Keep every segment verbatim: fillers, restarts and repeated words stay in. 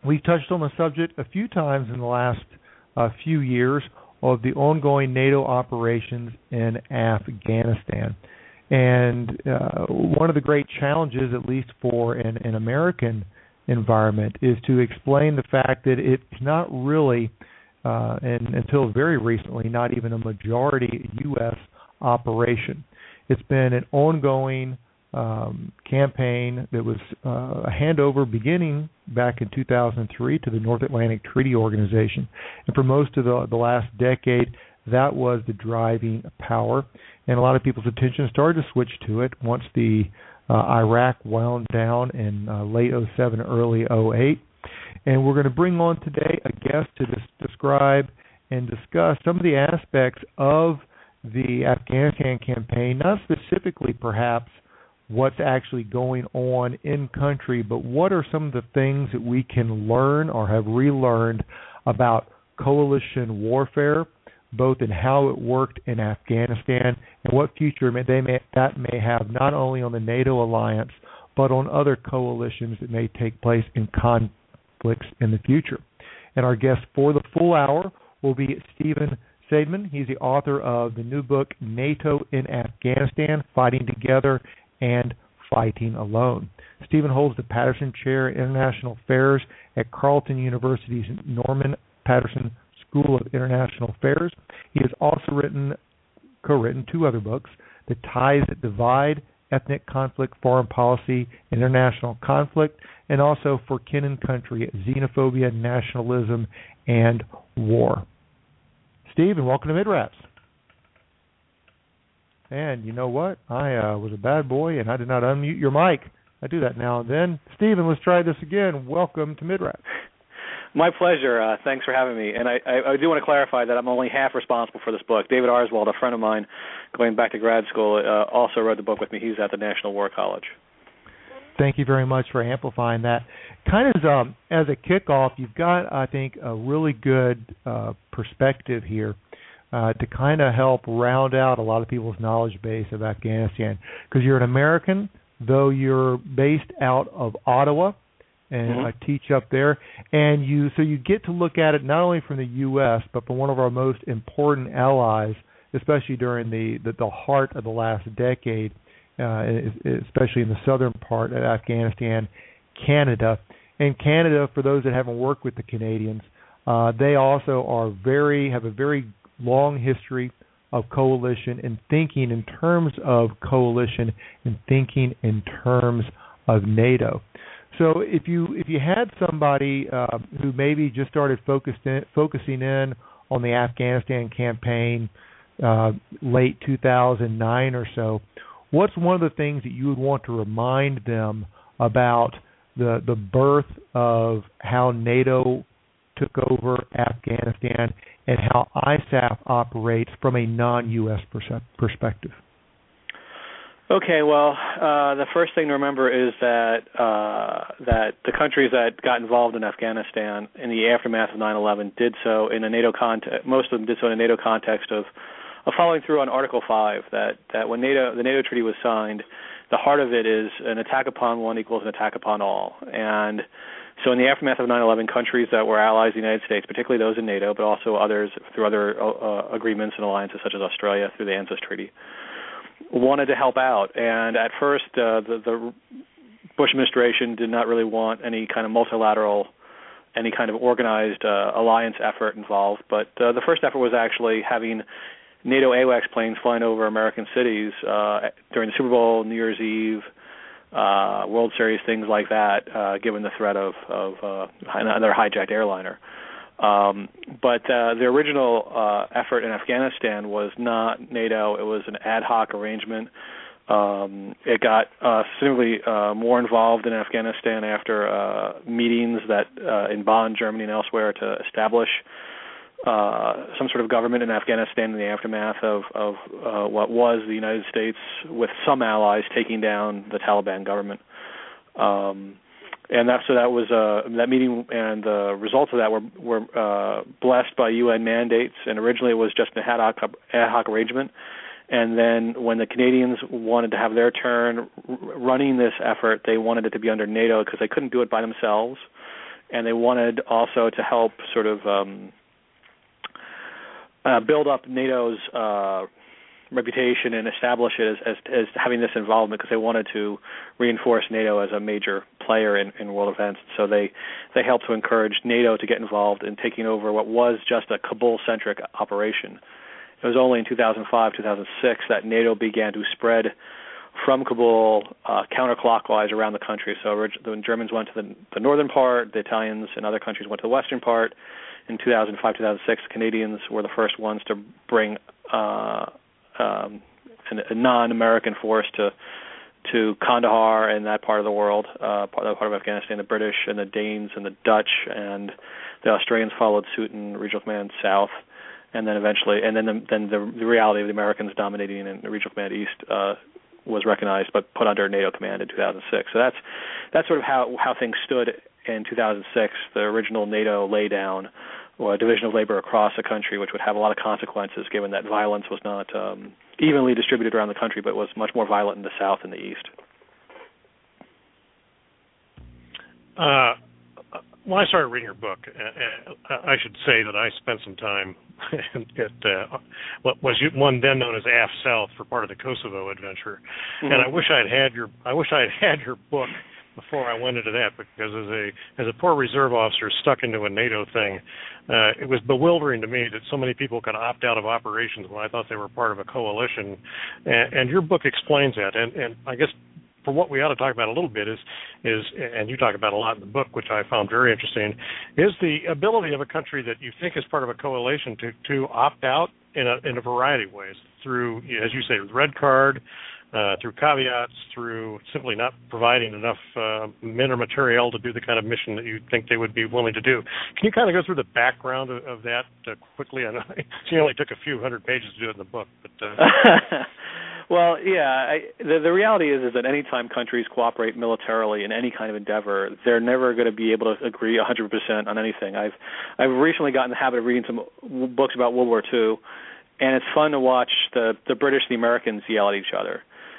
we've touched on the subject a few times in the last uh, few years of the ongoing NATO operations in Afghanistan. And uh, one of the great challenges, at least for an, an American environment, is to explain the fact that it's not really, uh, and until very recently, not even a majority U S operation. It's been an ongoing um, campaign that was uh, a handover beginning back in two thousand three to the North Atlantic Treaty Organization. And for most of the, the last decade, that was the driving power. And a lot of people's attention started to switch to it once the uh, Iraq wound down in uh, late oh seven, early oh eight. And we're going to bring on today a guest to dis- describe and discuss some of the aspects of the Afghanistan campaign, not specifically perhaps what's actually going on in country, but what are some of the things that we can learn or have relearned about coalition warfare, both in how it worked in Afghanistan and what future may, they may, that may have not only on the NATO alliance, but on other coalitions that may take place in conflicts in the future. And our guest for the full hour will be Stephen Seidman. He's the author of the new book, NATO in Afghanistan, Fighting Together and Fighting Alone. Stephen holds the Patterson Chair in International Affairs at Carleton University's Norman Patterson School of International Affairs. He has also written, co-written two other books, The Ties That Divide, Ethnic Conflict, Foreign Policy, and International Conflict, and also For Kin and Country, Xenophobia, Nationalism, and War. Steve, welcome to MidRaps. And you know what? I uh, was a bad boy, and I did not unmute your mic. I do that now and then. Stephen, let's try this again. Welcome to MidRaps. My pleasure. Uh, thanks for having me. And I, I, I do want to clarify that I'm only half responsible for this book. David Arswald, a friend of mine, going back to grad school, uh, also wrote the book with me. He's at the National War College. Thank you very much for amplifying that. Kind of um, as a kickoff, you've got, I think, a really good uh, perspective here uh, to kind of help round out a lot of people's knowledge base of Afghanistan. Because you're an American, though you're based out of Ottawa, and mm-hmm. I teach up there, and you so you get to look at it not only from the U S, but from one of our most important allies, especially during the, the, the heart of the last decade, uh, especially in the southern part of Afghanistan, Canada. And Canada, for those that haven't worked with the Canadians, uh, they also are very have a very long history of coalition and thinking in terms of coalition and thinking in terms of NATO. So if you if you had somebody uh, who maybe just started focused in, focusing in on the Afghanistan campaign uh, late two thousand nine or so, what's one of the things that you would want to remind them about the the birth of how NATO took over Afghanistan and how I S A F operates from a non-U S perspective? Okay, well, uh, the first thing to remember is that uh, that the countries that got involved in Afghanistan in the aftermath of nine eleven did so in a NATO context. Most of them did so in a NATO context of, of following through on Article five. That that when NATO the NATO treaty was signed, the heart of it is an attack upon one equals an attack upon all. And so in the aftermath of nine eleven, countries that were allies of the United States, particularly those in NATO, but also others through other uh, agreements and alliances such as Australia through the ANZUS Treaty, wanted to help out. And at first, uh, the, the Bush administration did not really want any kind of multilateral, any kind of organized uh, alliance effort involved. But uh, the first effort was actually having NATO AWACS planes flying over American cities uh, during the Super Bowl, New Year's Eve, uh, World Series, things like that, uh, given the threat of, of uh, another hijacked airliner. Um, but uh, the original uh, effort in Afghanistan was not NATO. It was an ad hoc arrangement. Um, it got uh, significantly uh, more involved in Afghanistan after uh, meetings that uh, in Bonn, Germany, and elsewhere to establish uh, some sort of government in Afghanistan in the aftermath of, of uh, what was the United States, with some allies taking down the Taliban government. Um, And that, so that was uh, that meeting, and the results of that were were uh, blessed by U N mandates. And originally, it was just an ad hoc, ad hoc arrangement. And then, when the Canadians wanted to have their turn r- running this effort, they wanted it to be under NATO because they couldn't do it by themselves. and they wanted also to help sort of um, uh, build up NATO's uh, reputation and establish it as, as, as having this involvement, because they wanted to reinforce NATO as a major player in, in world events. So they, they helped to encourage NATO to get involved in taking over what was just a Kabul-centric operation. It was only in two thousand five, two thousand six that NATO began to spread from Kabul uh, counterclockwise around the country. So the Germans went to the, the northern part, the Italians and other countries went to the western part. In two thousand five, two thousand six, the Canadians were the first ones to bring uh, um, a non-American force to to Kandahar and that part of the world, uh, part, that part of Afghanistan. The British and the Danes and the Dutch and the Australians followed suit in Regional Command South. And then eventually, and then the, then the, the reality of the Americans dominating in the Regional Command East uh, was recognized, but put under NATO command in two thousand six. So that's that's sort of how how things stood in two thousand six. The original NATO laydown, or a division of labor across the country, which would have a lot of consequences, given that violence was not um, evenly distributed around the country, but was much more violent in the South and the East. Uh, when I started reading your book, uh, I should say that I spent some time at uh, what was one then known as A F South for part of the Kosovo adventure, mm-hmm. and I wish I'd had your I wish I'd had your book before I went into that, because as a as a poor reserve officer stuck into a NATO thing, uh, it was bewildering to me that so many people could opt out of operations when I thought they were part of a coalition, and, and your book explains that, and, and I guess. For what we ought to talk about a little bit is, is, and you talk about a lot in the book, which I found very interesting, is the ability of a country that you think is part of a coalition to, to opt out in a in a variety of ways, through, as you say, red card, uh, through caveats, through simply not providing enough uh, men or material to do the kind of mission that you think they would be willing to do. Can you kind of go through the background of, of that uh, quickly? I know it only took a few hundred pages to do it in the book, but. Uh, Well, yeah, I, the, the reality is is that any time countries cooperate militarily in any kind of endeavor, they're never going to be able to agree one hundred percent on anything. I've I've recently gotten in the habit of reading some books about World War Two, and it's fun to watch the, the British and the Americans yell at each other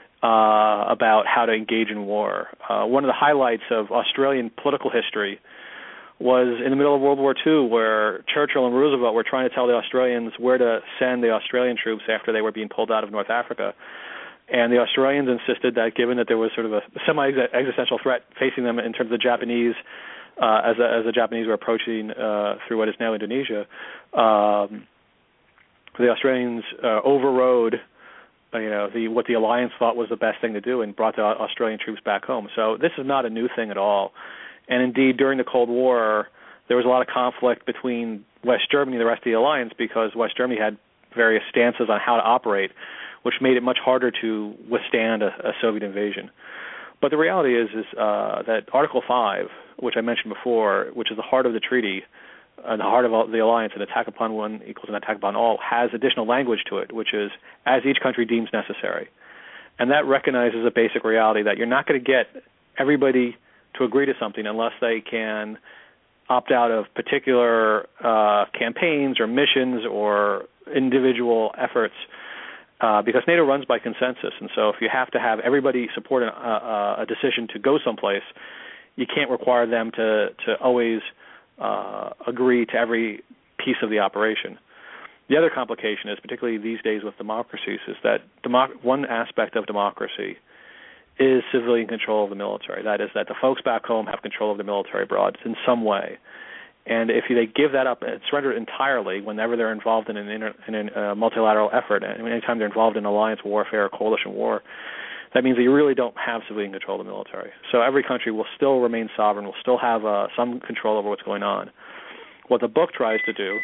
uh, about how to engage in war. Uh, one of the highlights of Australian political history was in the middle of World War Two, where Churchill and Roosevelt were trying to tell the Australians where to send the Australian troops after they were being pulled out of North Africa. And the Australians insisted that, given that there was sort of a semi-existential threat facing them in terms of the Japanese, uh, as, a, as the Japanese were approaching uh, through what is now Indonesia, um, the Australians uh, overrode uh, you know, the, what the alliance thought was the best thing to do, and brought the Australian troops back home. So this is not a new thing at all. And indeed, during the Cold War, there was a lot of conflict between West Germany and the rest of the alliance, because West Germany had various stances on how to operate, which made it much harder to withstand a, a Soviet invasion. But the reality is, is uh, that Article five, which I mentioned before, which is the heart of the treaty, uh, the heart of all, the alliance, an attack upon one equals an attack upon all, has additional language to it, which is, as each country deems necessary. And that recognizes a basic reality that you're not going to get everybody to agree to something unless they can opt out of particular uh, campaigns or missions or individual efforts, uh, because NATO runs by consensus. And so if you have to have everybody support an, uh, a decision to go someplace, you can't require them to, to always uh, agree to every piece of the operation. The other complication is, particularly these days with democracies, is that democ- one aspect of democracy is civilian control of the military. That is, that the folks back home have control of the military abroad in some way. And if they give that up and surrender it entirely whenever they're involved in an inter, in a uh, multilateral effort, and anytime they're involved in alliance warfare or coalition war, that means that you really don't have civilian control of the military. So every country will still remain sovereign, will still have uh, some control over what's going on. What the book tries to do,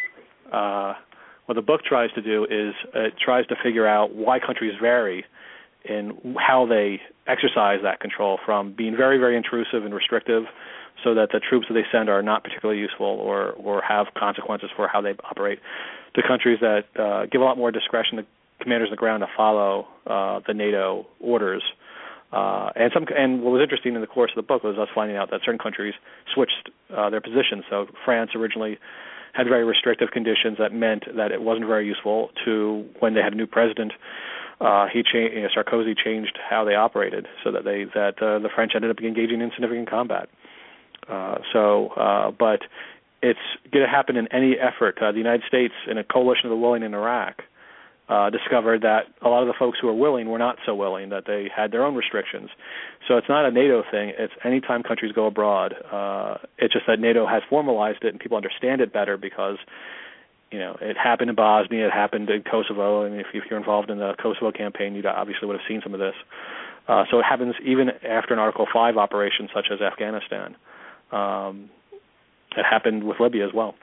uh, what the book tries to do is it tries to figure out why countries vary in how they exercise that control, from being very, very intrusive and restrictive so that the troops that they send are not particularly useful or, or have consequences for how they operate, to countries that uh, give a lot more discretion to commanders on the ground to follow uh, the NATO orders. Uh, and some, and what was interesting in the course of the book was us finding out that certain countries switched uh, their positions. So France originally had very restrictive conditions that meant that it wasn't very useful, to when they had a new president, Uh, he changed. You know, Sarkozy changed how they operated, so that they that uh, the French ended up engaging in significant combat. Uh, so, uh, but it's going to happen in any effort. Uh, the United States, in a coalition of the willing in Iraq, uh, discovered that a lot of the folks who were willing were not so willing, that they had their own restrictions. So it's not a NATO thing. It's any time countries go abroad. Uh, it's just that NATO has formalized it and people understand it better because, you know, it happened in Bosnia, it happened in Kosovo, and if, if you're involved in the Kosovo campaign, you obviously would have seen some of this. Uh, so it happens even after an Article five operation such as Afghanistan. Um, it happened with Libya as well.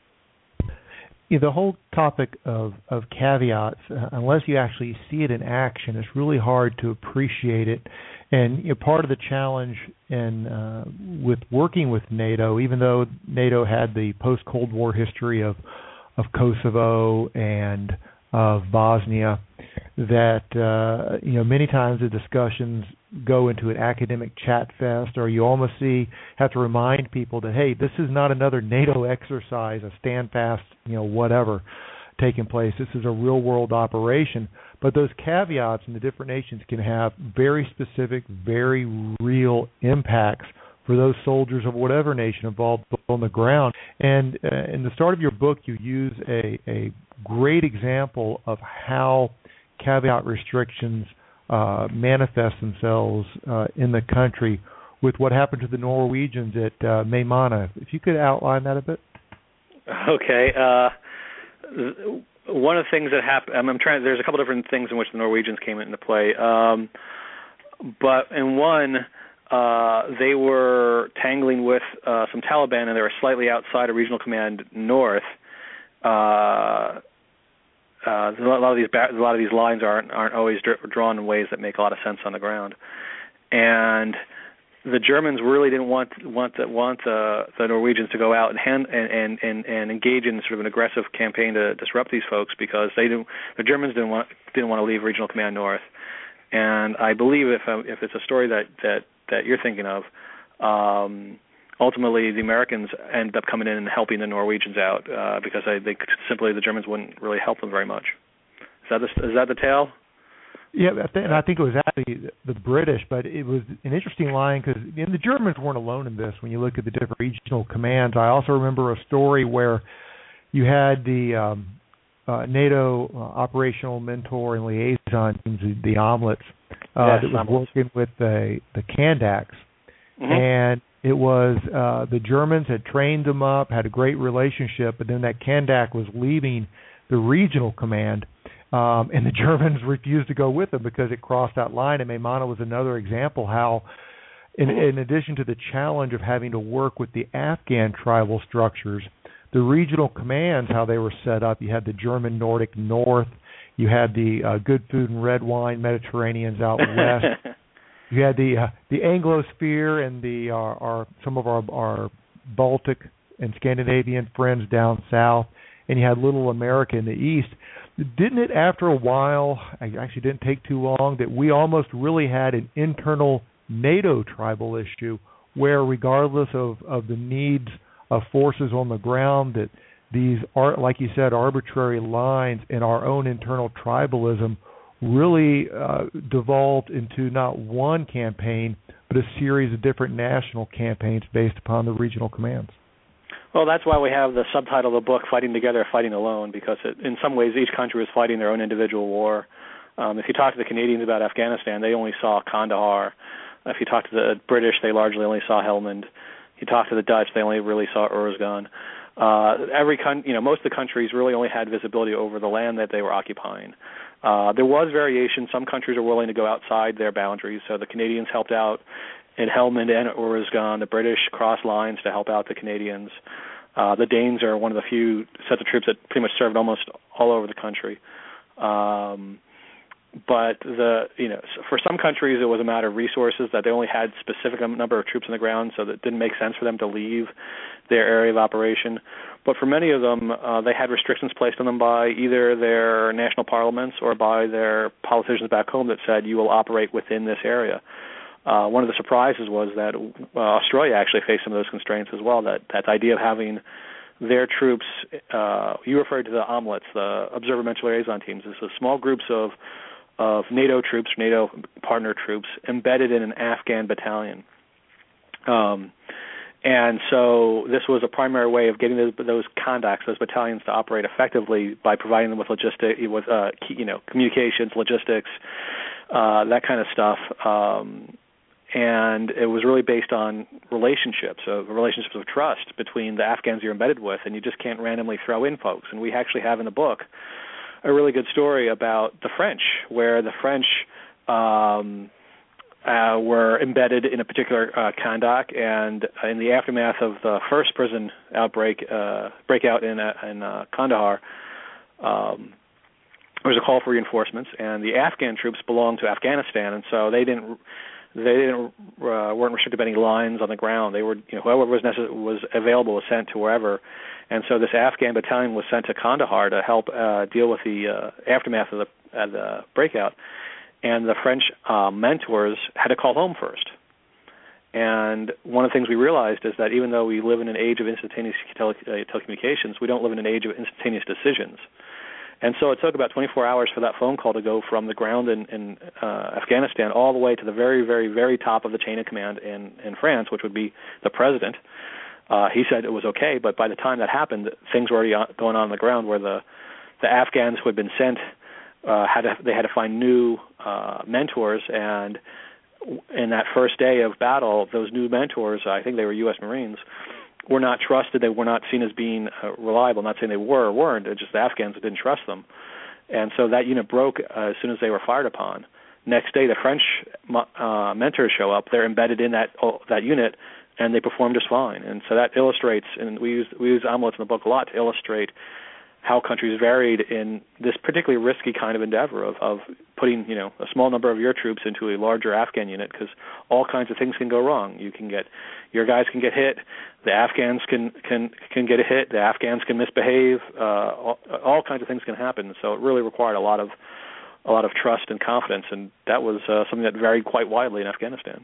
Yeah, the whole topic of, of caveats, uh, unless you actually see it in action, it's really hard to appreciate it. And you know, part of the challenge in uh, with working with NATO, even though NATO had the post-Cold War history of of Kosovo and of Bosnia, that uh, you know many times the discussions go into an academic chat fest, or you almost see have to remind people that, hey, this is not another NATO exercise, a stand fast, you know, whatever taking place. This is a real world operation. But those caveats in the different nations can have very specific, very real impacts for those soldiers of whatever nation involved on the ground. And uh, in the start of your book, you use a, a great example of how caveat restrictions uh, manifest themselves uh, in the country with what happened to the Norwegians at uh, Meymaneh. If you could outline that a bit. Okay. Uh, one of the things that happened, I'm trying. There's a couple different things in which the Norwegians came into play, um, but in one, uh, they were tangling with uh, some Taliban, and they were slightly outside a regional command north. Uh, Uh, a lot of these a lot of these lines aren't aren't always drawn in ways that make a lot of sense on the ground, and the Germans really didn't want want the, want the, the Norwegians to go out and, hand, and and and engage in sort of an aggressive campaign to disrupt these folks because they didn't the Germans didn't want didn't want to leave Regional Command North, and I believe if um, if it's a story that, that, that you're thinking of. Um, Ultimately, the Americans ended up coming in and helping the Norwegians out uh, because they, they simply the Germans wouldn't really help them very much. Is that the, is that the tale? Yeah, and I think it was actually the British, but it was an interesting line because the Germans weren't alone in this. When you look at the different regional commands, I also remember a story where you had the um, uh, NATO uh, operational mentor and liaison teams, the, the Omelets, uh, yes, that was omelets. working with the the Kandaks, mm-hmm. and it was uh, the Germans had trained them up, had a great relationship, but then that Kandak was leaving the regional command, um, and the Germans refused to go with them because it crossed that line. And Meymaneh was another example how, in, in addition to the challenge of having to work with the Afghan tribal structures, the regional commands, how they were set up, you had the German Nordic North, you had the uh, good food and red wine Mediterraneans out west. You had the uh, the Anglosphere and the uh, our some of our our Baltic and Scandinavian friends down south, and you had Little America in the east. Didn't it, after a while, I actually didn't take too long, that we almost really had an internal NATO tribal issue where, regardless of, of the needs of forces on the ground, that these are, like you said, arbitrary lines and our own internal tribalism really uh, devolved into not one campaign, but a series of different national campaigns based upon the regional commands. Well, that's why we have the subtitle of the book, Fighting Together, Fighting Alone, because it, in some ways each country was fighting their own individual war. Um, if you talk to the Canadians about Afghanistan, they only saw Kandahar. If you talk to the British, they largely only saw Helmand. If you talk to the Dutch, they only really saw Ooruzgan. Uh, every con- you know, most of the countries really only had visibility over the land that they were occupying. Uh, there was variation. Some countries are willing to go outside their boundaries. So the Canadians helped out in Helmand and Ooruzgan. The British crossed lines to help out the Canadians. Uh, the Danes are one of the few sets of troops that pretty much served almost all over the country. Um, but the you know for some countries it was a matter of resources, that they only had specific number of troops on the ground, so that it didn't make sense for them to leave their area of operation. But for many of them, uh, they had restrictions placed on them by either their national parliaments or by their politicians back home that said you will operate within this area. Uh, one of the surprises was that uh, Australia actually faced some of those constraints as well, that, that idea of having their troops, uh, you referred to the Omelets, the observer-mental liaison teams. This is small groups of, of NATO troops, NATO partner troops, embedded in an Afghan battalion. Um, And so this was a primary way of getting those, those conducts, those battalions, to operate effectively by providing them with logistic, with uh, you know, communications, logistics, uh, that kind of stuff. Um, and it was really based on relationships, so relationships of trust between the Afghans you're embedded with, and you just can't randomly throw in folks. And we actually have in the book a really good story about the French, where the French um, uh, were embedded in a particular uh, Kandak, and in the aftermath of the first prison outbreak, uh, breakout in, uh, in uh, Kandahar, um, there was a call for reinforcements, and the Afghan troops belonged to Afghanistan, and so they didn't they didn't uh, weren't restricted by any lines on the ground. They were, you know, whoever was necess- was available was sent to wherever, and so this Afghan battalion was sent to Kandahar to help uh, deal with the uh, aftermath of the, uh, the breakout. And the French uh, mentors had to call home first. And one of the things we realized is that even though we live in an age of instantaneous tele- uh, telecommunications, we don't live in an age of instantaneous decisions. And so it took about twenty-four hours for that phone call to go from the ground in, in uh, Afghanistan all the way to the very, very, very top of the chain of command in, in France, which would be the president. Uh, he said it was okay, but by the time that happened, things were already going on on the ground where the, the Afghans who had been sent uh, had to, they had to find new uh, mentors, and in that first day of battle, those new mentors, I think they were U S Marines, were not trusted. They were not seen as being uh, reliable. Not saying they were or weren't. It's just the Afghans didn't trust them. And so that unit broke uh, as soon as they were fired upon. Next day, the French uh, mentors show up. They're embedded in that uh, that unit, and they perform just fine. And so that illustrates, and we use we use amulets in the book a lot to illustrate how countries varied in this particularly risky kind of endeavor of, of putting, you know, a small number of your troops into a larger Afghan unit, because all kinds of things can go wrong. You can get, your guys can get hit, the Afghans can can can get a hit, the Afghans can misbehave, uh, all, all kinds of things can happen. So it really required a lot of a lot of trust and confidence, and that was uh, something that varied quite widely in Afghanistan.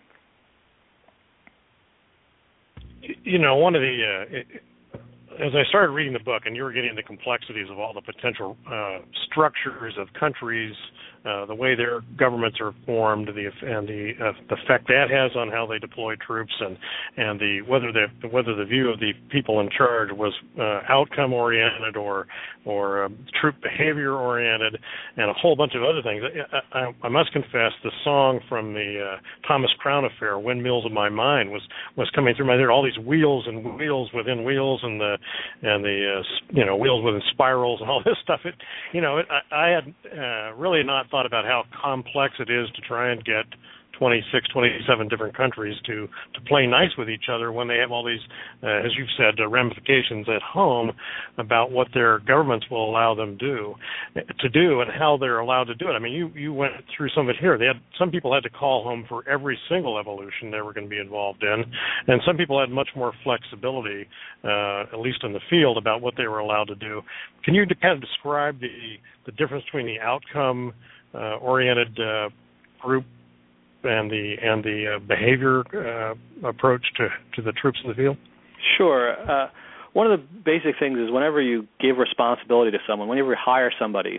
You know, one of the uh, it, as I started reading the book, and you were getting the complexities of all the potential uh, structures of countries, uh, the way their governments are formed, the and the, uh, the effect that has on how they deploy troops, and and the whether the whether the view of the people in charge was uh, outcome oriented or or uh, troop behavior oriented, and a whole bunch of other things. I, I, I must confess, the song from the uh, Thomas Crown Affair, "Windmills of My Mind," was was coming through my head. All these wheels and wheels within wheels, and the and the uh, you know wheels within spirals and all this stuff. It you know it, I, I had uh, really not thought about how complex it is to try and get twenty-six, twenty-seven different countries to, to play nice with each other when they have all these, uh, as you've said, uh, ramifications at home about what their governments will allow them do to do and how they're allowed to do it. I mean, you, you went through some of it here. They had some people had to call home for every single evolution they were going to be involved in, and some people had much more flexibility, uh, at least in the field, about what they were allowed to do. Can you kind of describe the the difference between the outcome uh, oriented uh, group and the and the uh, behavior uh, approach to, to the troops in the field? Sure. Uh, one of the basic things is whenever you give responsibility to someone, whenever you hire somebody,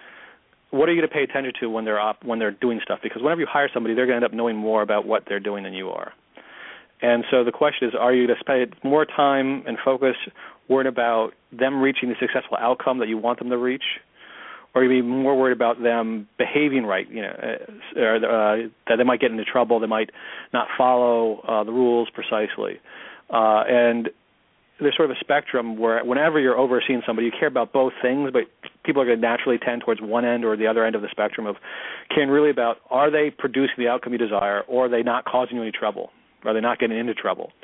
what are you going to pay attention to when they're op- when they're doing stuff? Because whenever you hire somebody, they're going to end up knowing more about what they're doing than you are. And so the question is, are you going to spend more time and focus worried about them reaching the successful outcome that you want them to reach, or you be more worried about them behaving right, you know, or uh, that they might get into trouble, they might not follow uh, the rules precisely. Uh, and there's sort of a spectrum where whenever you're overseeing somebody, you care about both things, but people are going to naturally tend towards one end or the other end of the spectrum of caring really about, are they producing the outcome you desire, or are they not causing you any trouble? Are they not getting into trouble?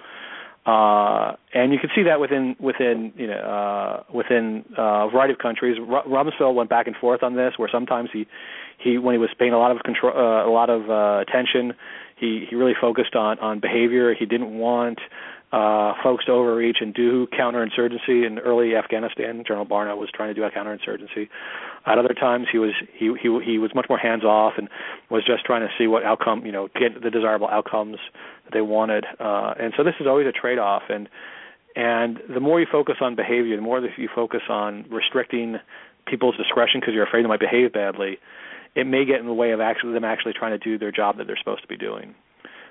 Uh, and you can see that within within you know uh, within uh, a variety of countries. R- Rumsfeld went back and forth on this, where sometimes he, he when he was paying a lot of control, uh, a lot of uh, attention, he, he really focused on, on behavior. He didn't want uh, folks to overreach and do counterinsurgency. In early Afghanistan, General Barna was trying to do a counterinsurgency. At other times, he was he he he was much more hands off and was just trying to see what outcome, you know, get the desirable outcomes that they wanted. Uh, and so this is always a trade-off. And and the more you focus on behavior, the more that you focus on restricting people's discretion because you're afraid they might behave badly, it may get in the way of actually them actually trying to do their job that they're supposed to be doing.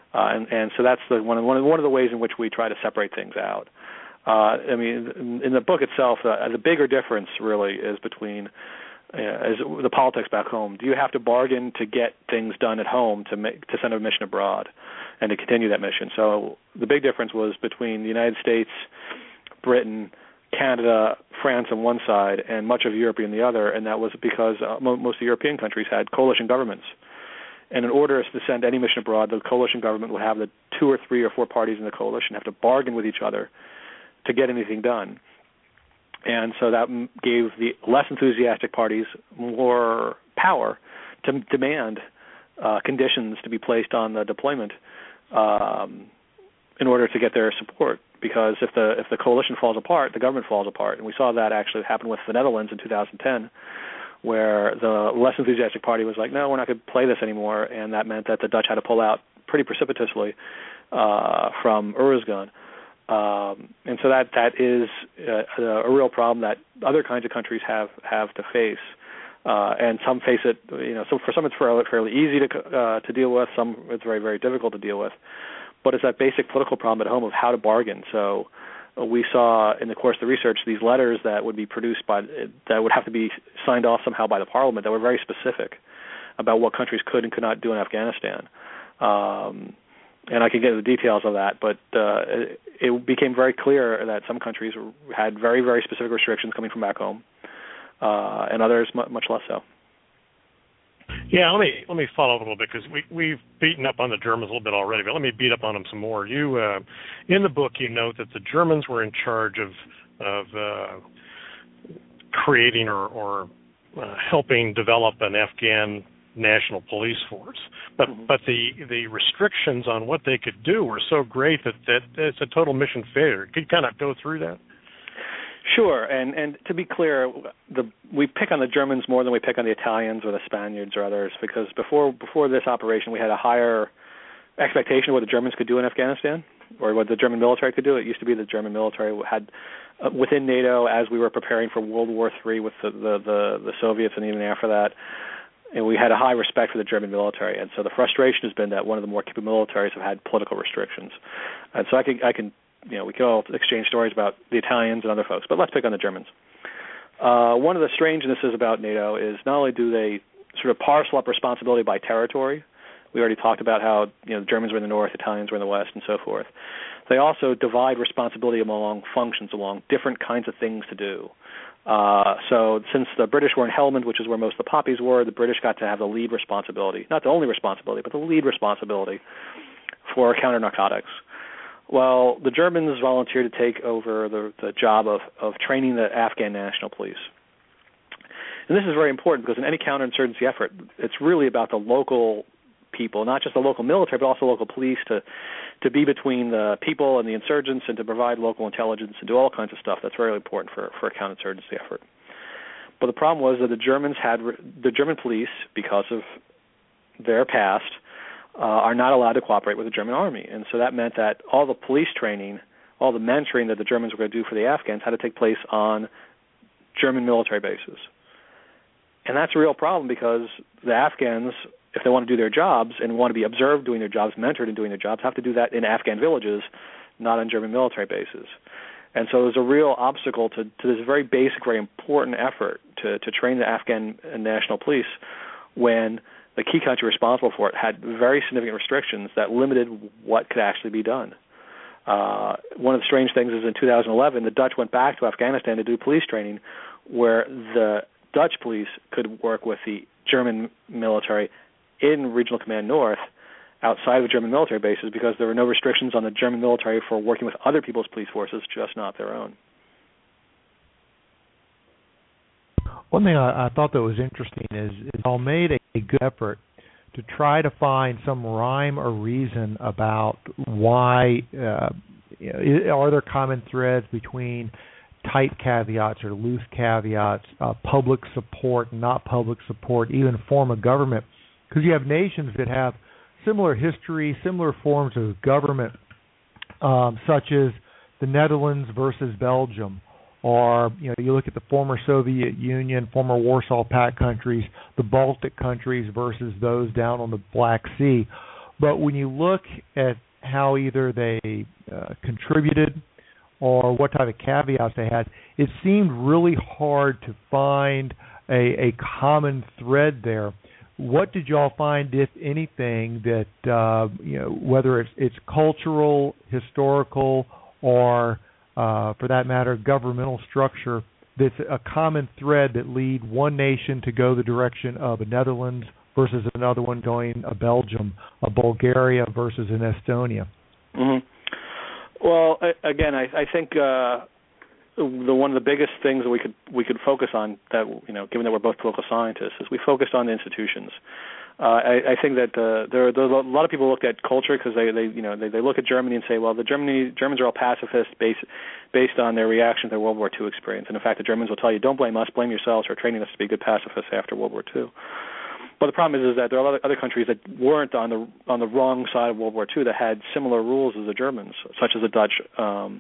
uh, and and so that's the one of, one of one of the ways in which we try to separate things out. Uh, I mean, in, in the book itself, uh, the bigger difference really is between uh, is the politics back home. Do you have to bargain to get things done at home to make to send a mission abroad and to continue that mission? So the big difference was between the United States, Britain, Canada, France on one side, and much of Europe on the other, and that was because uh, mo- most of the European countries had coalition governments. And in order to send any mission abroad, the coalition government would have the two or three or four parties in the coalition have to bargain with each other to get anything done. And so that gave the less enthusiastic parties more power to demand uh, conditions to be placed on the deployment um, in order to get their support. Because if the if the coalition falls apart, the government falls apart. And we saw that actually happen with the Netherlands in two thousand ten, where the less enthusiastic party was like, no, we're not going to play this anymore, and that meant that the Dutch had to pull out pretty precipitously uh, from Oeruzgan. Um, and so that that is a, a real problem that other kinds of countries have, have to face. Uh, and some face it, you know, so for some it's fairly, fairly easy to uh, to deal with, some it's very, very difficult to deal with. But it's that basic political problem at home of how to bargain. So uh, we saw in the course of the research these letters that would be produced by, that would have to be signed off somehow by the parliament that were very specific about what countries could and could not do in Afghanistan. Um, and I could get into the details of that, but uh, it, it became very clear that some countries had very, very specific restrictions coming from back home, uh, and others m- much less so. Yeah, let me let me follow up a little bit because we we've beaten up on the Germans a little bit already, but let me beat up on them some more. You uh, in the book you note that the Germans were in charge of of uh, creating or, or uh, helping develop an Afghan national police force, but mm-hmm. but the the restrictions on what they could do were so great that, that it's a total mission failure. Could you kind of go through that? Sure, and and to be clear, the, we pick on the Germans more than we pick on the Italians or the Spaniards or others, because before before this operation, we had a higher expectation of what the Germans could do in Afghanistan, or what the German military could do. It used to be the German military had, uh, within NATO, as we were preparing for World War Three with the, the, the, the Soviets and even after that, and we had a high respect for the German military. And so the frustration has been that one of the more capable militaries have had political restrictions. And so I can I can... You know, we could all exchange stories about the Italians and other folks, but let's pick on the Germans. Uh, one of the strangenesses about NATO is not only do they sort of parcel up responsibility by territory. We already talked about how, you know, the Germans were in the north, Italians were in the west, and so forth. They also divide responsibility among functions, along different kinds of things to do. Uh, so since the British were in Helmand, which is where most of the poppies were, the British got to have the lead responsibility, not the only responsibility, but the lead responsibility for counter-narcotics. Well, the Germans volunteered to take over the, the job of, of training the Afghan National Police. And this is very important because in any counterinsurgency effort, it's really about the local people, not just the local military, but also local police to, to be between the people and the insurgents and to provide local intelligence and do all kinds of stuff. That's very important for, for a counterinsurgency effort. But the problem was that the Germans had, the German police, because of their past, Uh, are not allowed to cooperate with the German army. And so that meant that all the police training, all the mentoring that the Germans were going to do for the Afghans had to take place on German military bases. And that's a real problem because the Afghans, if they want to do their jobs and want to be observed doing their jobs, mentored in doing their jobs, have to do that in Afghan villages, not on German military bases. And so there's a real obstacle to, to this very basic, very important effort to, to train the Afghan National Police when the key country responsible for it had very significant restrictions that limited what could actually be done. Uh, one of the strange things is in two thousand eleven, the Dutch went back to Afghanistan to do police training where the Dutch police could work with the German military in Regional Command North outside of the German military bases because there were no restrictions on the German military for working with other people's police forces, just not their own. One thing I, I thought that was interesting is, is all made a, a good effort to try to find some rhyme or reason about why, uh, you know, are there common threads between tight caveats or loose caveats, uh, public support, not public support, even form of government, because you have nations that have similar history, similar forms of government, um, such as the Netherlands versus Belgium. Or, you know, you look at the former Soviet Union, former Warsaw Pact countries, the Baltic countries versus those down on the Black Sea. But when you look at how either they uh, contributed or what type of caveats they had, it seemed really hard to find a, a common thread there. What did y'all find, if anything, that uh, you know, whether it's, it's cultural, historical, or uh, for that matter, governmental structure, that's a common thread that lead one nation to go the direction of a Netherlands versus another one going a Belgium, a Bulgaria versus an Estonia? Mm-hmm. Well, I, again, I, I think uh, the one of the biggest things that we could we could focus on, that you know, given that we're both political scientists, is we focused on the institutions. Uh, I, I think that uh, there, there are a lot of people look at culture because they, they you know they, they look at Germany and say, well, the Germany Germans are all pacifists based based on their reaction to the World War Two experience. And in fact, the Germans will tell you, don't blame us, blame yourselves for training us to be good pacifists after World War Two. But the problem is, is that there are other, other countries that weren't on the on the wrong side of World War Two that had similar rules as the Germans, such as the Dutch. Um,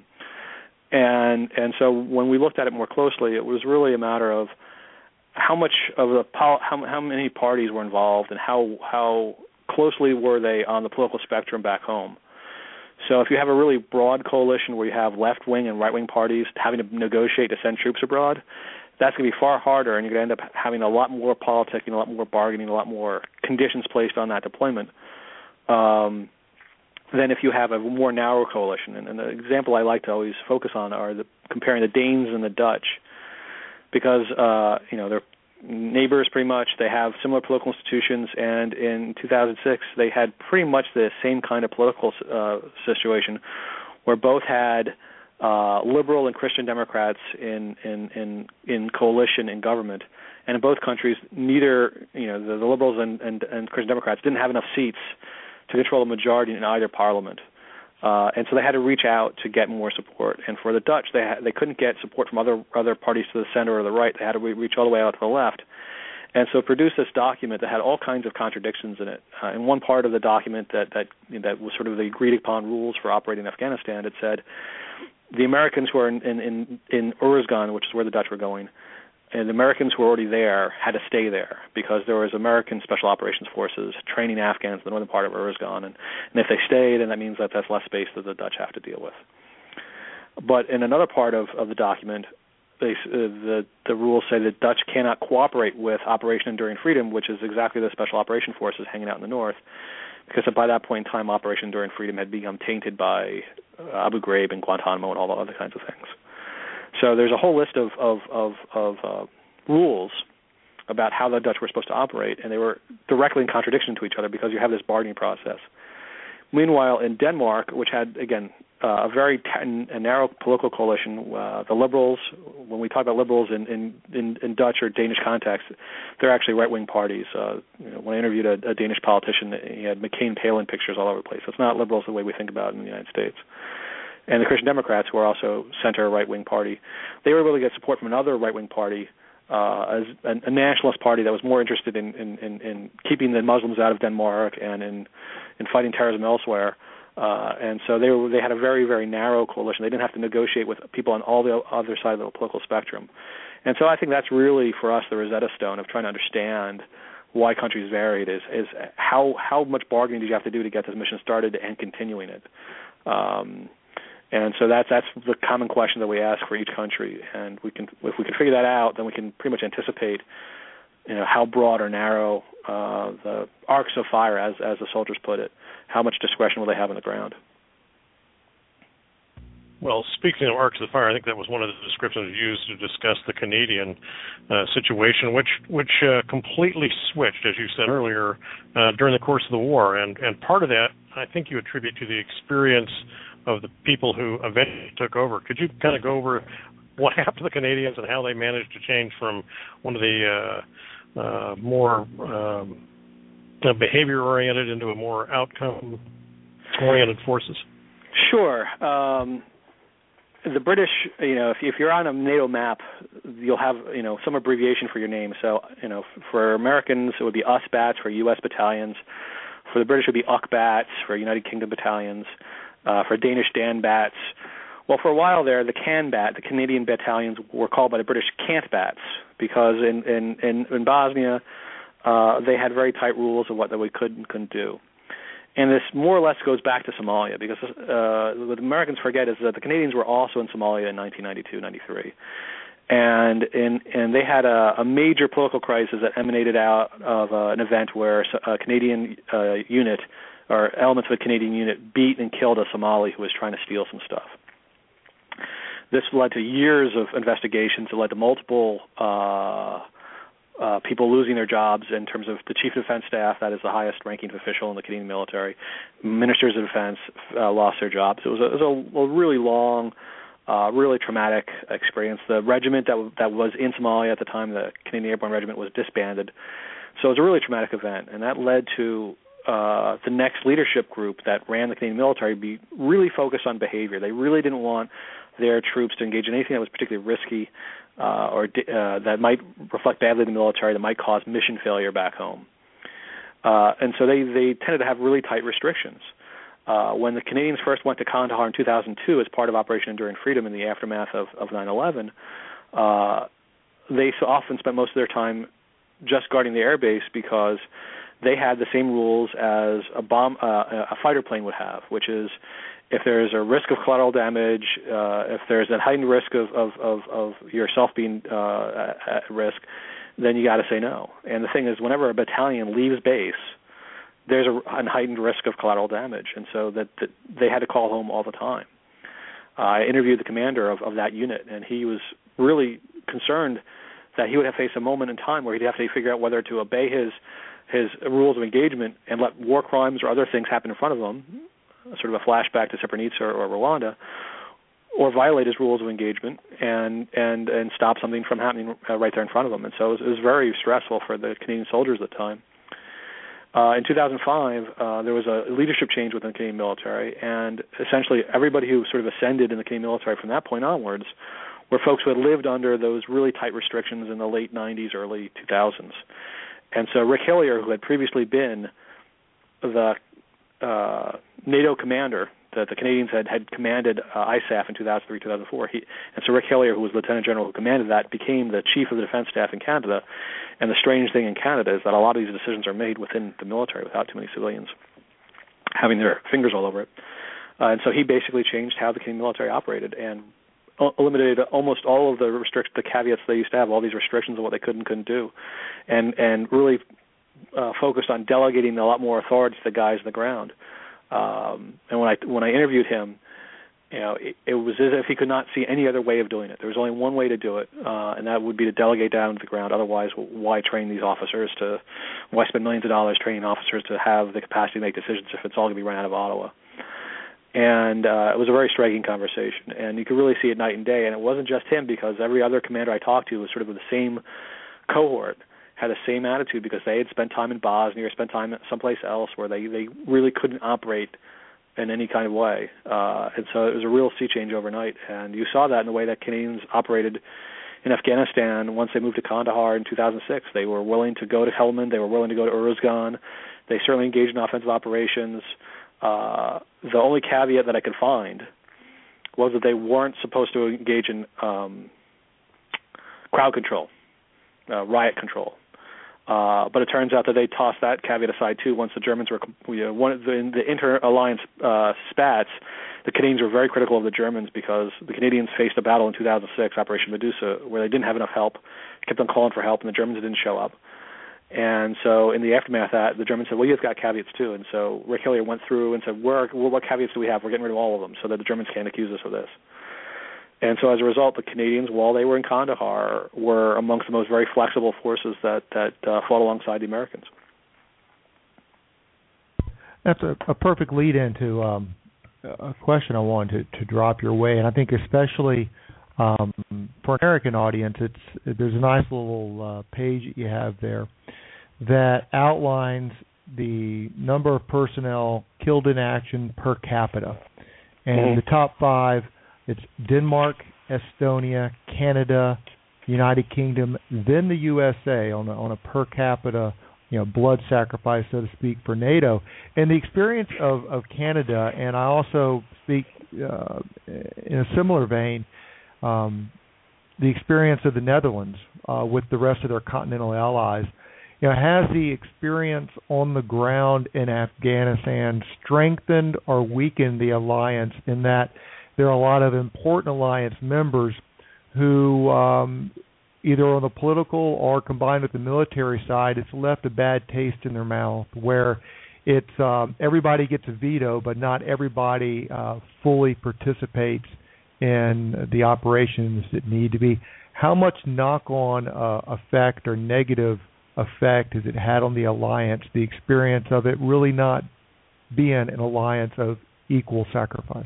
and and so when we looked at it more closely, it was really a matter of how much of the how how many parties were involved and how how closely were they on the political spectrum back home. So if you have a really broad coalition where you have left wing and right wing parties having to negotiate to send troops abroad, that's going to be far harder, and you're going to end up having a lot more politicking, a lot more bargaining, a lot more conditions placed on that deployment um, than if you have a more narrow coalition. And, and the example I like to always focus on are the, comparing the Danes and the Dutch, because uh, you know they're neighbors pretty much. They have similar political institutions, and in two thousand six they had pretty much the same kind of political uh, situation, where both had Uh, liberal and Christian Democrats in, in, in, in coalition in government, and in both countries, neither you know the, the liberals and, and, and Christian Democrats didn't have enough seats to control the majority in either parliament, uh, and so they had to reach out to get more support. And for the Dutch, they ha- they couldn't get support from other other parties to the center or the right. They had to re- reach all the way out to the left, and so it produced this document that had all kinds of contradictions in it. Uh, in one part of the document that that that was sort of the agreed upon rules for operating in Afghanistan, it said the Americans who are in, in, in, in Uruzgan, which is where the Dutch were going, and the Americans who were already there had to stay there because there was American Special Operations Forces training Afghans in the northern part of Uruzgan, and, and if they stayed, then that means that that's less space that the Dutch have to deal with. But in another part of, of the document, they, uh, the, the rules say that Dutch cannot cooperate with Operation Enduring Freedom, which is exactly the Special Operations Forces hanging out in the north, because by that point in time, Operation Enduring Freedom had become tainted by uh, Abu Ghraib and Guantanamo and all the other kinds of things. So there's a whole list of of of, of uh, rules about how the Dutch were supposed to operate, and they were directly in contradiction to each other because you have this bargaining process. Meanwhile, in Denmark, which had, again, uh, a very t- a narrow political coalition, uh, the Liberals, when we talk about Liberals in, in, in, in Dutch or Danish context, they're actually right-wing parties. Uh, you know, when I interviewed a, a Danish politician, he had McCain-Palin pictures all over the place. It's not Liberals the way we think about it in the United States. And the Christian Democrats, who are also center right-wing party, they were able to get support from another right-wing party, uh, as a, a nationalist party that was more interested in, in, in, in keeping the Muslims out of Denmark and in, in fighting terrorism elsewhere. Uh, and so they were, they had a very, very narrow coalition. They didn't have to negotiate with people on all the other side of the political spectrum. And so I think that's really, for us, the Rosetta Stone of trying to understand why countries varied is, is how, how much bargaining did you have to do to get this mission started and continuing it. Um, and so that's, that's the common question that we ask for each country. And we can, if we can figure that out, then we can pretty much anticipate, you know, how broad or narrow uh, the arcs of fire, as as the soldiers put it, how much discretion will they have on the ground? Well, speaking of arcs of fire, I think that was one of the descriptions used to discuss the Canadian uh, situation, which which uh, completely switched, as you said earlier, uh, during the course of the war. And, and part of that, I think you attribute to the experience of the people who eventually took over. Could you kind of go over what happened to the Canadians and how they managed to change from one of the uh, uh, more um, uh, behavior-oriented into a more outcome-oriented forces? Sure. Um, the British, you know, if, if you're on a NATO map, you'll have, you know, some abbreviation for your name. So, you know, for Americans, it would be U S B A Ts for U S battalions. For the British, it would be U C B A Ts for United Kingdom battalions. Uh, for Danish, Dan B A Ts. Well, for a while there, the Can B A T, the Canadian battalions, were called by the British Can't B A Ts because in in, in, in Bosnia, uh, they had very tight rules of what that we could and couldn't do. And this more or less goes back to Somalia, because uh, what Americans forget is that the Canadians were also in Somalia in nineteen ninety-two ninety-three. And in, and they had a, a major political crisis that emanated out of uh, an event where a Canadian uh, unit, or elements of a Canadian unit, beat and killed a Somali who was trying to steal some stuff. This led to years of investigations. It led to multiple uh, uh, people losing their jobs in terms of the Chief of Defense Staff, that is the highest-ranking official in the Canadian military. Ministers of Defense uh, lost their jobs. It was a, it was a, a really long, uh, really traumatic experience. The regiment that that was in Somalia at the time, the Canadian Airborne Regiment, was disbanded. So it was a really traumatic event, and that led to uh, the next leadership group that ran the Canadian military be really focused on behavior. They really didn't want their troops to engage in anything that was particularly risky uh, or uh, that might reflect badly on the military, that might cause mission failure back home. Uh, and so they, they tended to have really tight restrictions. Uh, when the Canadians first went to Kandahar in two thousand two as part of Operation Enduring Freedom in the aftermath of, of nine eleven, uh, they so often spent most of their time just guarding the airbase because they had the same rules as a bomb, uh, a fighter plane would have, which is if there's a risk of collateral damage, uh, if there's a heightened risk of, of, of, of yourself being uh, at risk, then you got to say no. And the thing is, whenever a battalion leaves base, there's a, a heightened risk of collateral damage, and so that, that they had to call home all the time. Uh, I interviewed the commander of, of that unit, and he was really concerned that he would have faced a moment in time where he'd have to figure out whether to obey his his rules of engagement and let war crimes or other things happen in front of him, sort of a flashback to Srebrenica or, or Rwanda, or violate his rules of engagement and and, and stop something from happening uh, right there in front of him. And so it was, it was very stressful for the Canadian soldiers at the time. Uh, in two thousand five, uh, there was a leadership change within the Canadian military, and essentially everybody who sort of ascended in the Canadian military from that point onwards were folks who had lived under those really tight restrictions in the late nineties, early two thousands. And so Rick Hillier, who had previously been the uh, NATO commander that the Canadians had, had commanded uh, I S A F in two thousand three, two thousand four, he, and so Rick Hillier, who was Lieutenant General who commanded that, became the Chief of the Defense Staff in Canada. And the strange thing in Canada is that a lot of these decisions are made within the military without too many civilians having their fingers all over it. Uh, and so he basically changed how the Canadian military operated and eliminated almost all of the restrict the caveats they used to have, all these restrictions on what they could and couldn't do, and and really uh, focused on delegating a lot more authority to the guys on the ground. Um, and when I when I interviewed him, you know, it, it was as if he could not see any other way of doing it. There was only one way to do it, uh, and that would be to delegate down to the ground. Otherwise, why train these officers to, why spend millions of dollars training officers to have the capacity to make decisions if it's all going to be run out of Ottawa? And uh, it was a very striking conversation, and you could really see it night and day. And it wasn't just him, because every other commander I talked to was sort of the same cohort, had the same attitude, because they had spent time in Bosnia or spent time someplace else where they, they really couldn't operate in any kind of way. Uh, and so it was a real sea change overnight. And you saw that in the way that Canadians operated in Afghanistan once they moved to Kandahar in two thousand six. They were willing to go to Helmand. They were willing to go to Uruzgan. They certainly engaged in offensive operations. Uh, the only caveat that I could find was that they weren't supposed to engage in um, crowd control, uh, riot control. Uh, but it turns out that they tossed that caveat aside too. Once the Germans were, you know, one of the, in the inter-alliance uh, spats, the Canadians were very critical of the Germans because the Canadians faced a battle in two thousand six, Operation Medusa, where they didn't have enough help, kept on calling for help, and the Germans didn't show up. And so in the aftermath of that, the Germans said, well, you've got caveats too. And so Rick Hillier went through and said, Where, what caveats do we have? We're getting rid of all of them so that the Germans can't accuse us of this. And so as a result, the Canadians, while they were in Kandahar, were amongst the most very flexible forces that, that uh, fought alongside the Americans. That's a, a perfect lead into um, a question I wanted to, to drop your way. And I think especially um, for an American audience, it's there's a nice little uh, page that you have there that outlines the number of personnel killed in action per capita. And mm-hmm. the top five, it's Denmark, Estonia, Canada, United Kingdom, then the U S A on a, on a per capita, you know, blood sacrifice, so to speak, for NATO. And the experience of, of Canada, and I also speak uh, in a similar vein, um, the experience of the Netherlands uh, with the rest of their continental allies. You know, has the experience on the ground in Afghanistan strengthened or weakened the alliance in that there are a lot of important alliance members who, um, either on the political or combined with the military side, it's left a bad taste in their mouth where it's um, everybody gets a veto, but not everybody uh, fully participates in the operations that need to be. How much knock-on uh, effect or negative effect has it had on the alliance, the experience of it really not being an alliance of equal sacrifice?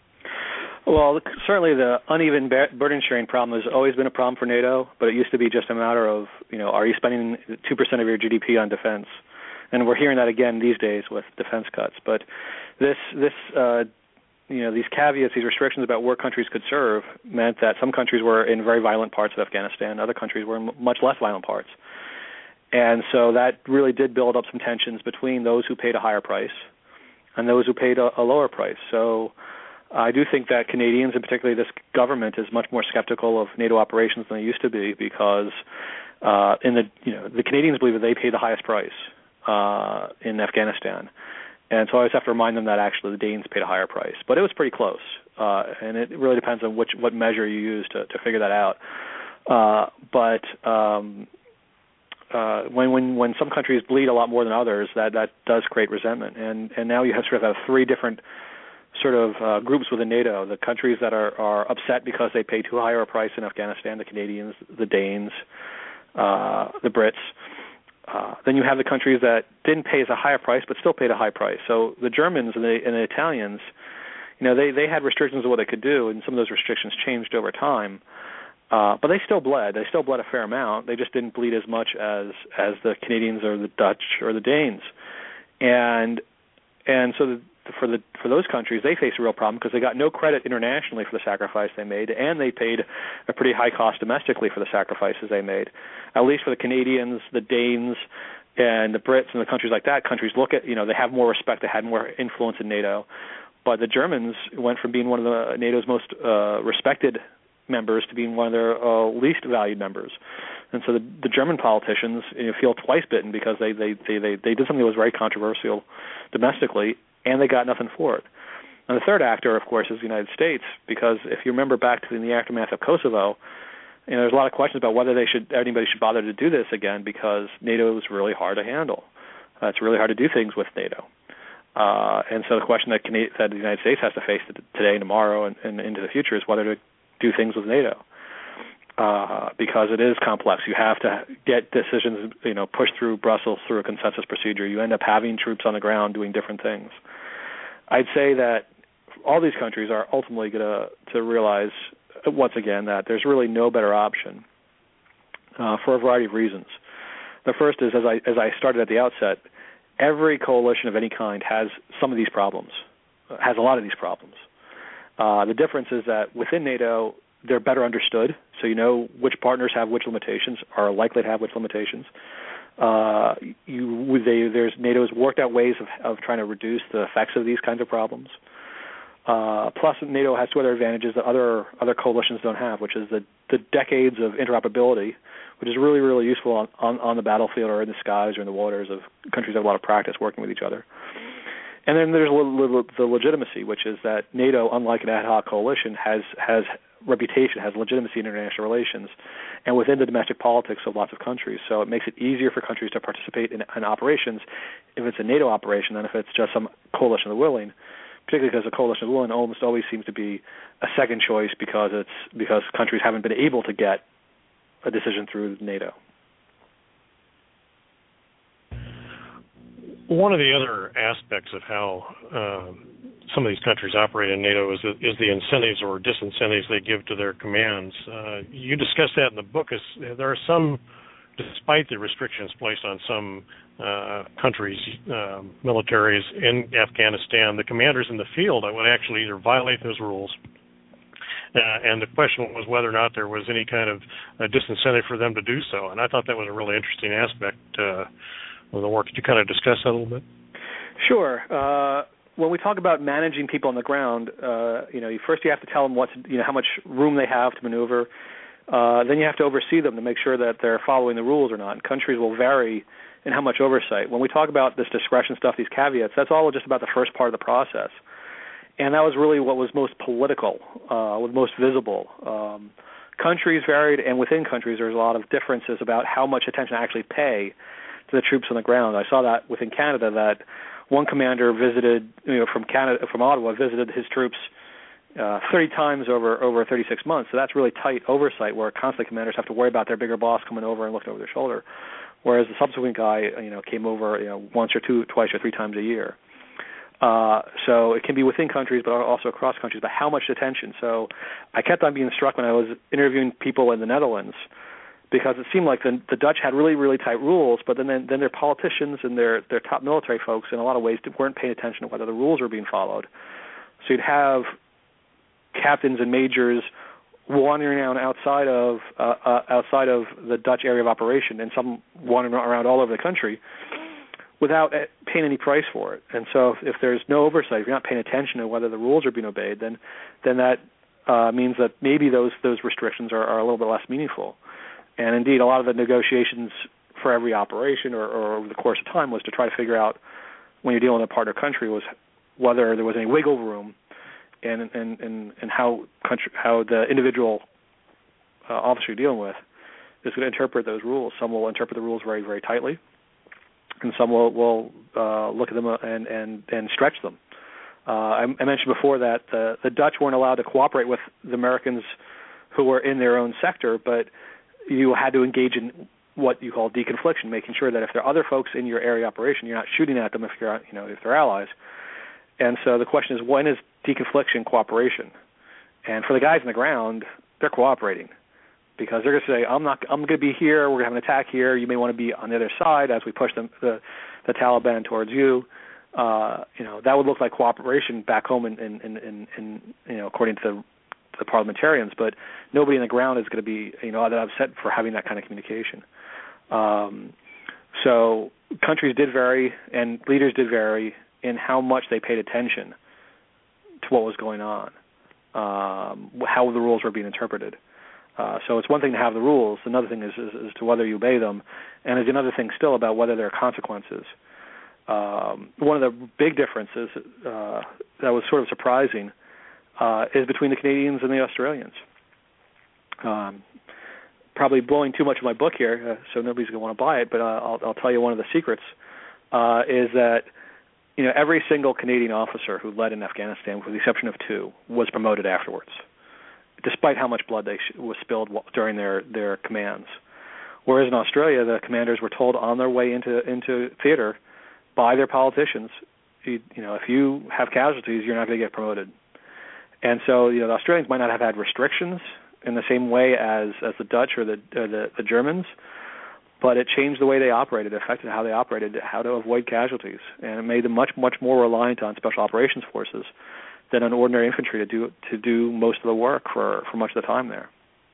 Well, certainly the uneven burden sharing problem has always been a problem for NATO, but it used to be just a matter of, you know, are you spending two percent of your G D P on defense? And we're hearing that again these days with defense cuts. But this, this, uh, you know, these caveats, these restrictions about where countries could serve meant that some countries were in very violent parts of Afghanistan, other countries were in much less violent parts. And so that really did build up some tensions between those who paid a higher price and those who paid a, a lower price. So I do think that Canadians, and particularly this government, is much more skeptical of NATO operations than they used to be because uh, in the you know the Canadians believe that they pay the highest price uh, in Afghanistan, and so I always have to remind them that actually the Danes paid a higher price, but it was pretty close, uh, and it really depends on which what measure you use to, to figure that out. Uh, but um, uh, when when when some countries bleed a lot more than others, that that does create resentment, and and now you have sort of have three different sort of uh, groups within NATO, the countries that are, are upset because they pay too high a price in Afghanistan, the Canadians, the Danes, uh, the Brits. Uh, then you have the countries that didn't pay as a higher price but still paid a high price. So the Germans and the, and the Italians, you know, they, they had restrictions of what they could do, and some of those restrictions changed over time. Uh, but they still bled. They still bled a fair amount. They just didn't bleed as much as as the Canadians or the Dutch or the Danes. And and so the For the for those countries, they face a real problem because they got no credit internationally for the sacrifice they made, and they paid a pretty high cost domestically for the sacrifices they made. At least for the Canadians, the Danes, and the Brits and the countries like that, countries look at, you know, they have more respect, they had more influence in NATO. But the Germans went from being one of the NATO's most uh, respected members to being one of their uh, least valued members. And so the, the German politicians, you know, feel twice bitten because they, they, they, they, they did something that was very controversial domestically, and they got nothing for it. And the third actor, of course, is the United States, because if you remember back to in the aftermath of Kosovo, you know, there's a lot of questions about whether they should anybody should bother to do this again because NATO is really hard to handle. Uh, it's really hard to do things with NATO. Uh, and so the question that, Canada, that the United States has to face today, tomorrow, and, and into the future is whether to do things with NATO. Uh, because it is complex. You have to get decisions, you know, pushed through Brussels through a consensus procedure. You end up having troops on the ground doing different things. I'd say that all these countries are ultimately going to to realize, once again, that there's really no better option uh, for a variety of reasons. The first is, as I as I started at the outset, every coalition of any kind has some of these problems, has a lot of these problems. Uh, the difference is that within NATO, they're better understood, so you know which partners have which limitations, are likely to have which limitations. Uh, you, they, there's NATO has worked out ways of, of trying to reduce the effects of these kinds of problems. Uh, plus, NATO has two other advantages that other other coalitions don't have, which is the, the decades of interoperability, which is really, really useful on, on, on the battlefield or in the skies or in the waters of countries that have a lot of practice working with each other. And then there's the legitimacy, which is that NATO, unlike an ad hoc coalition, has has reputation, has legitimacy in international relations, and within the domestic politics of lots of countries. So it makes it easier for countries to participate in, in operations if it's a NATO operation than if it's just some coalition of the willing, particularly because a coalition of the willing almost always seems to be a second choice because it's because countries haven't been able to get a decision through NATO. One of the other aspects of how um, some of these countries operate in NATO is the, is the incentives or disincentives they give to their commands. Uh, you discuss that in the book. Is, there are some, despite the restrictions placed on some uh, countries' uh, militaries in Afghanistan, the commanders in the field would actually either violate those rules, uh, and the question was whether or not there was any kind of uh, disincentive for them to do so. And I thought that was a really interesting aspect uh, of the work. Could you kind of discuss that a little bit? Sure. Uh, when we talk about managing people on the ground, uh, you know, first you have to tell them what, to, you know, how much room they have to maneuver. uh, then you have to oversee them to make sure that they're following the rules or not. And countries will vary in how much oversight. When we talk about this discretion stuff, these caveats, that's all just about the first part of the process. And that was really what was most political, uh, was most visible. Um, countries varied, and within countries there's a lot of differences about how much attention to actually pay to the troops on the ground. I saw that within Canada, that one commander visited, you know, from Canada, from Ottawa, visited his troops uh, thirty times over over thirty-six months. So that's really tight oversight, where constantly commanders have to worry about their bigger boss coming over and looking over their shoulder, whereas the subsequent guy, you know, came over, you know, once or two, twice or three times a year. Uh, so it can be within countries, but also across countries. But how much attention? So I kept on being struck when I was interviewing people in the Netherlands, because it seemed like the, the Dutch had really, really tight rules, but then then their politicians and their their top military folks, in a lot of ways, weren't paying attention to whether the rules were being followed. So you'd have captains and majors wandering around outside of uh, uh, outside of the Dutch area of operation, and some wandering around all over the country without paying any price for it. And so, if, if there's no oversight, if you're not paying attention to whether the rules are being obeyed, then then that uh, means that maybe those those restrictions are, are a little bit less meaningful. And indeed, a lot of the negotiations for every operation or, or over the course of time was to try to figure out, when you're dealing with a partner country, was whether there was any wiggle room in in, in, in how country, how the individual uh, officer you're dealing with is going to interpret those rules. Some will interpret the rules very, very tightly, and some will, will uh, look at them and, and, and stretch them. Uh, I, I mentioned before that the, the Dutch weren't allowed to cooperate with the Americans who were in their own sector, but you had to engage in what you call deconfliction, making sure that if there are other folks in your area operation, you're not shooting at them if you're, you know, if they're allies. And so the question is, when is deconfliction cooperation? And for the guys on the ground, they're cooperating, because they're going to say, I'm not, I'm going to be here. We're going to have an attack here. You may want to be on the other side as we push them, the, the Taliban towards you. Uh, you know, that would look like cooperation back home, in, in, in, in, in you know, according to the, the parliamentarians. But nobody on the ground is going to be, you know, that upset for having that kind of communication. Um, so countries did vary, and leaders did vary in how much they paid attention to what was going on, um, how the rules were being interpreted. Uh, so it's one thing to have the rules. Another thing is, is, is to whether you obey them, and there's another thing still about whether there are consequences. Um, one of the big differences uh, that was sort of surprising uh, is between the Canadians and the Australians. Um, probably blowing too much of my book here, uh, so nobody's going to want to buy it, but uh, I'll, I'll tell you one of the secrets uh, is that, you know, every single Canadian officer who led in Afghanistan, with the exception of two, was promoted afterwards, despite how much blood they sh- was spilled during their, their commands. Whereas in Australia, the commanders were told on their way into into theater by their politicians, you, you know, if you have casualties, you're not going to get promoted. And so, you know, the Australians might not have had restrictions in the same way as, as the Dutch or the, or the the Germans, but it changed the way they operated, it affected how they operated, how to avoid casualties, and it made them much, much more reliant on special operations forces than an ordinary infantry to do to do most of the work for, for much of the time there.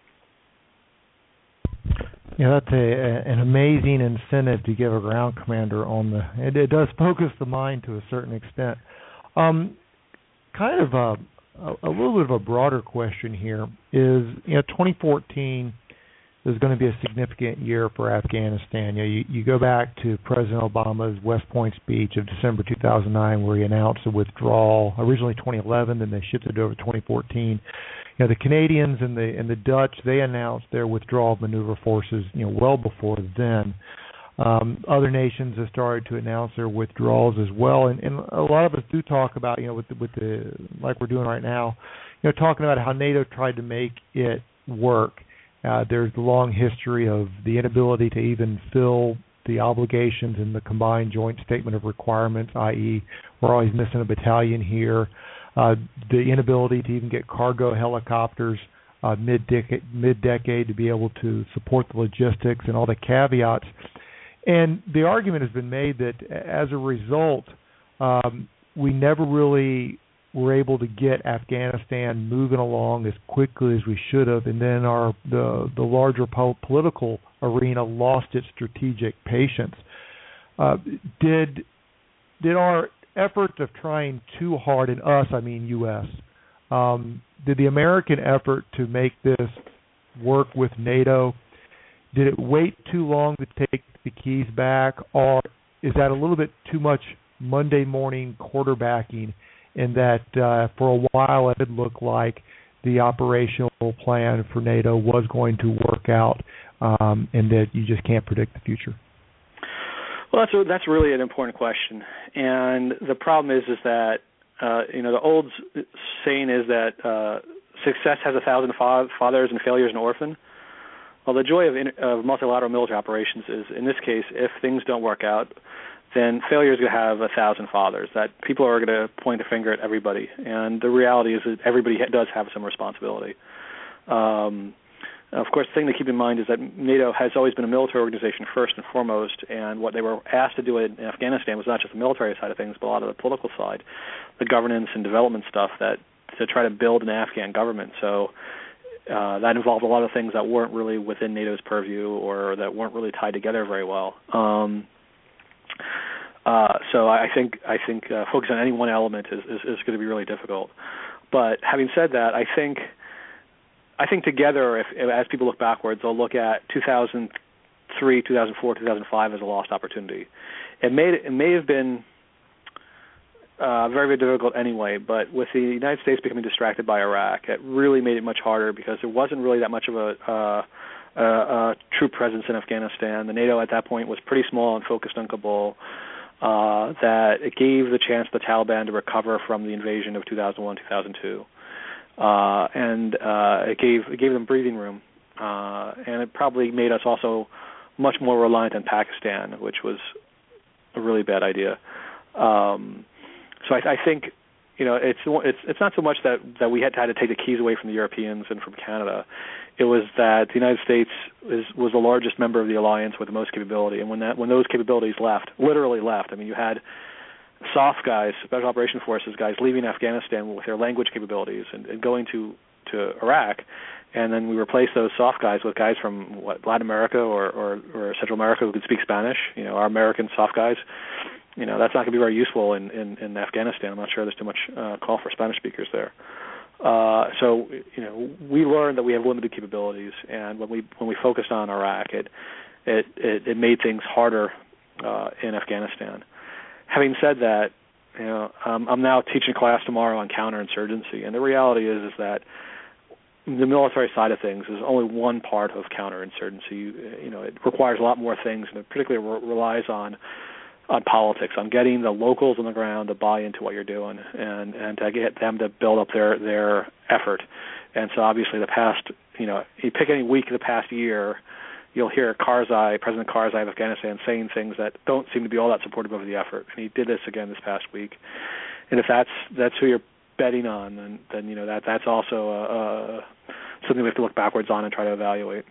Yeah, that's a, a, an amazing incentive to give a ground commander on the. It, it does focus the mind to a certain extent. Um, kind of a, a, a little bit of a broader question here is, you know, twenty fourteen is going to be a significant year for Afghanistan. You know, you, you go back to President Obama's West Point speech of December two thousand nine, where he announced a withdrawal, originally twenty eleven, then they shifted over to twenty fourteen. You know, the Canadians and the and the Dutch, they announced their withdrawal of maneuver forces, you know, well before then. Um, other nations have started to announce their withdrawals as well, and, and a lot of us do talk about, you know, with the, with the like we're doing right now, you know, talking about how NATO tried to make it work. Uh, there's the long history of the inability to even fill the obligations in the combined joint statement of requirements, that is, we're always missing a battalion here. Uh, the inability to even get cargo helicopters uh, mid-decade, mid-decade to be able to support the logistics and all the caveats. And the argument has been made that as a result, um, we never really were able to get Afghanistan moving along as quickly as we should have, and then our the, the larger po- political arena lost its strategic patience. Uh, did did our efforts of trying too hard, in us, I mean U S, um, did the American effort to make this work with NATO? Did it wait too long to take the keys back, or is that a little bit too much Monday morning quarterbacking in that uh, for a while it did look like the operational plan for NATO was going to work out, um, and that you just can't predict the future? Well, that's a, that's really an important question, and the problem is is that uh, you know the old saying is that uh, success has a thousand fa- fathers and failure is an orphan. Well, the joy of, in, of multilateral military operations is, in this case, if things don't work out, then failure is going to have a thousand fathers. That people are going to point a finger at everybody, and the reality is that everybody ha- does have some responsibility. Um, of course, the thing to keep in mind is that NATO has always been a military organization first and foremost, and what they were asked to do in Afghanistan was not just the military side of things, but a lot of the political side, the governance and development stuff that to try to build an Afghan government. So. Uh, that involved a lot of things that weren't really within NATO's purview or that weren't really tied together very well. Um, uh, so I think I think uh, focusing on any one element is, is, is going to be really difficult. But having said that, I think I think together, if, if as people look backwards, they'll look at two thousand three, two thousand four, two thousand five as a lost opportunity. It may it may have been. Uh, very, very difficult anyway, but with the United States becoming distracted by Iraq, it really made it much harder because there wasn't really that much of a, uh, a, a true presence in Afghanistan. The NATO at that point was pretty small and focused on Kabul, uh, that it gave the chance to the Taliban to recover from the invasion of two thousand one, two thousand two. Uh, and uh, it gave it gave them breathing room. Uh, and it probably made us also much more reliant on Pakistan, which was a really bad idea. Um, So I, I think, you know, it's it's it's not so much that, that we had to, had to take the keys away from the Europeans and from Canada. It was that the United States is, was the largest member of the alliance with the most capability, and when that when those capabilities left, literally left. I mean, you had soft guys, Special Operations Forces guys, leaving Afghanistan with their language capabilities and, and going to, to Iraq, and then we replaced those soft guys with guys from what Latin America or, or, or Central America who could speak Spanish. You know, our American soft guys. You know, that's not going to be very useful in, in, in Afghanistan. I'm not sure there's too much uh, call for Spanish speakers there. Uh, so, you know, we learned that we have limited capabilities, and when we when we focused on Iraq, it it, it, it made things harder uh, in Afghanistan. Having said that, you know, um, I'm now teaching a class tomorrow on counterinsurgency, and the reality is is that the military side of things is only one part of counterinsurgency. You, you know, it requires a lot more things, and it particularly re- relies on on politics, on getting the locals on the ground to buy into what you're doing and, and to get them to build up their, their effort. And so obviously the past, you know, you pick any week of the past year, you'll hear Karzai, President Karzai of Afghanistan, saying things that don't seem to be all that supportive of the effort. And he did this again this past week. And if that's that's who you're betting on, then, then you know, that that's also uh, uh, something we have to look backwards on and try to evaluate.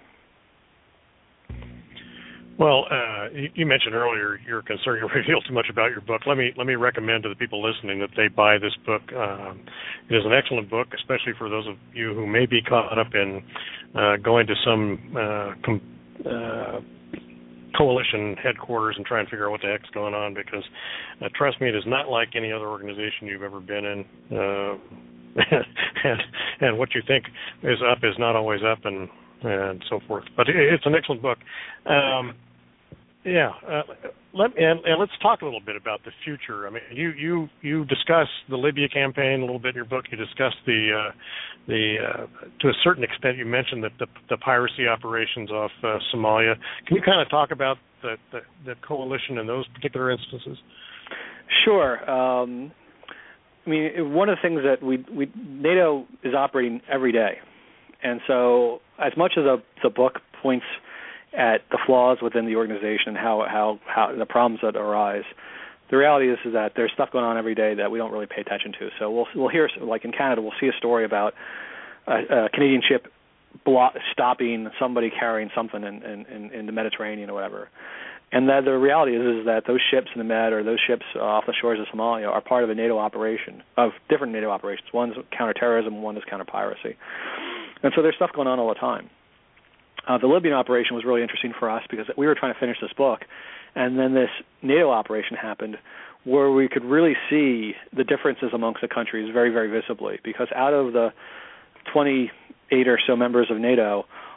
Well, uh, you, you mentioned earlier you're concerned you reveal too much about your book. Let me let me recommend to the people listening that they buy this book. Um, it is an excellent book, especially for those of you who may be caught up in uh, going to some uh, com- uh, coalition headquarters and trying to figure out what the heck's going on. Because uh, trust me, it is not like any other organization you've ever been in. Uh, and and what you think is up is not always up, and and so forth. But it's an excellent book. Um, yeah, uh, let and, and let's talk a little bit about the future. I mean, you you you discuss the Libya campaign a little bit in your book. You discuss the uh, the uh, to a certain extent. You mentioned that the, the piracy operations off uh, Somalia. Can you kind of talk about the, the, the coalition in those particular instances? Sure. Um, I mean, one of the things that we, we NATO is operating every day, and so as much as the, the book points at the flaws within the organization and how, how, how the problems that arise, the reality is, is that there's stuff going on every day that we don't really pay attention to. So we'll we'll hear, like in Canada, we'll see a story about a, a Canadian ship block, stopping somebody carrying something in, in, in the Mediterranean or whatever. And that the reality is, is that those ships in the Med or those ships off the shores of Somalia are part of a NATO operation, of different NATO operations. One's counterterrorism, one is counter-piracy. And so there's stuff going on all the time. Uh, the Libyan operation was really interesting for us because we were trying to finish this book, and then this NATO operation happened where we could really see the differences amongst the countries very, very visibly, because out of the twenty-eight or so members of NATO,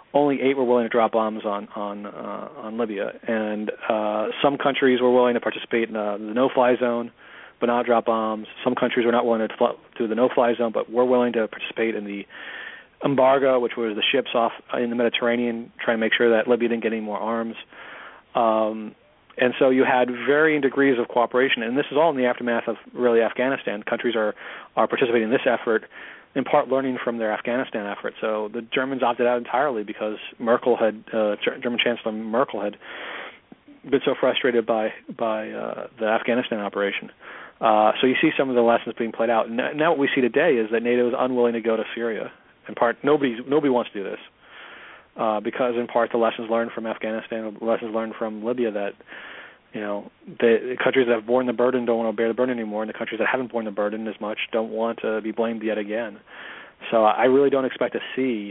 only eight were willing to drop bombs on on uh, on Libya, and uh, some countries were willing to participate in uh, the no-fly zone, but not drop bombs. Some countries were not willing to fl- do the no-fly zone, but were willing to participate in the embargo, which was the ships off in the Mediterranean, trying to make sure that Libya didn't get any more arms. Um, and so you had varying degrees of cooperation, and this is all in the aftermath of really Afghanistan. Countries are are participating in this effort, in part learning from their Afghanistan effort. So the Germans opted out entirely because Merkel had, uh, German Chancellor Merkel had been so frustrated by by uh, the Afghanistan operation. Uh, so you see some of the lessons being played out. Now, now what we see today is that NATO is unwilling to go to Syria. In part, nobody nobody wants to do this uh, because, in part, the lessons learned from Afghanistan, the lessons learned from Libya, that you know the, the countries that have borne the burden don't want to bear the burden anymore, and the countries that haven't borne the burden as much don't want to be blamed yet again. So I really don't expect to see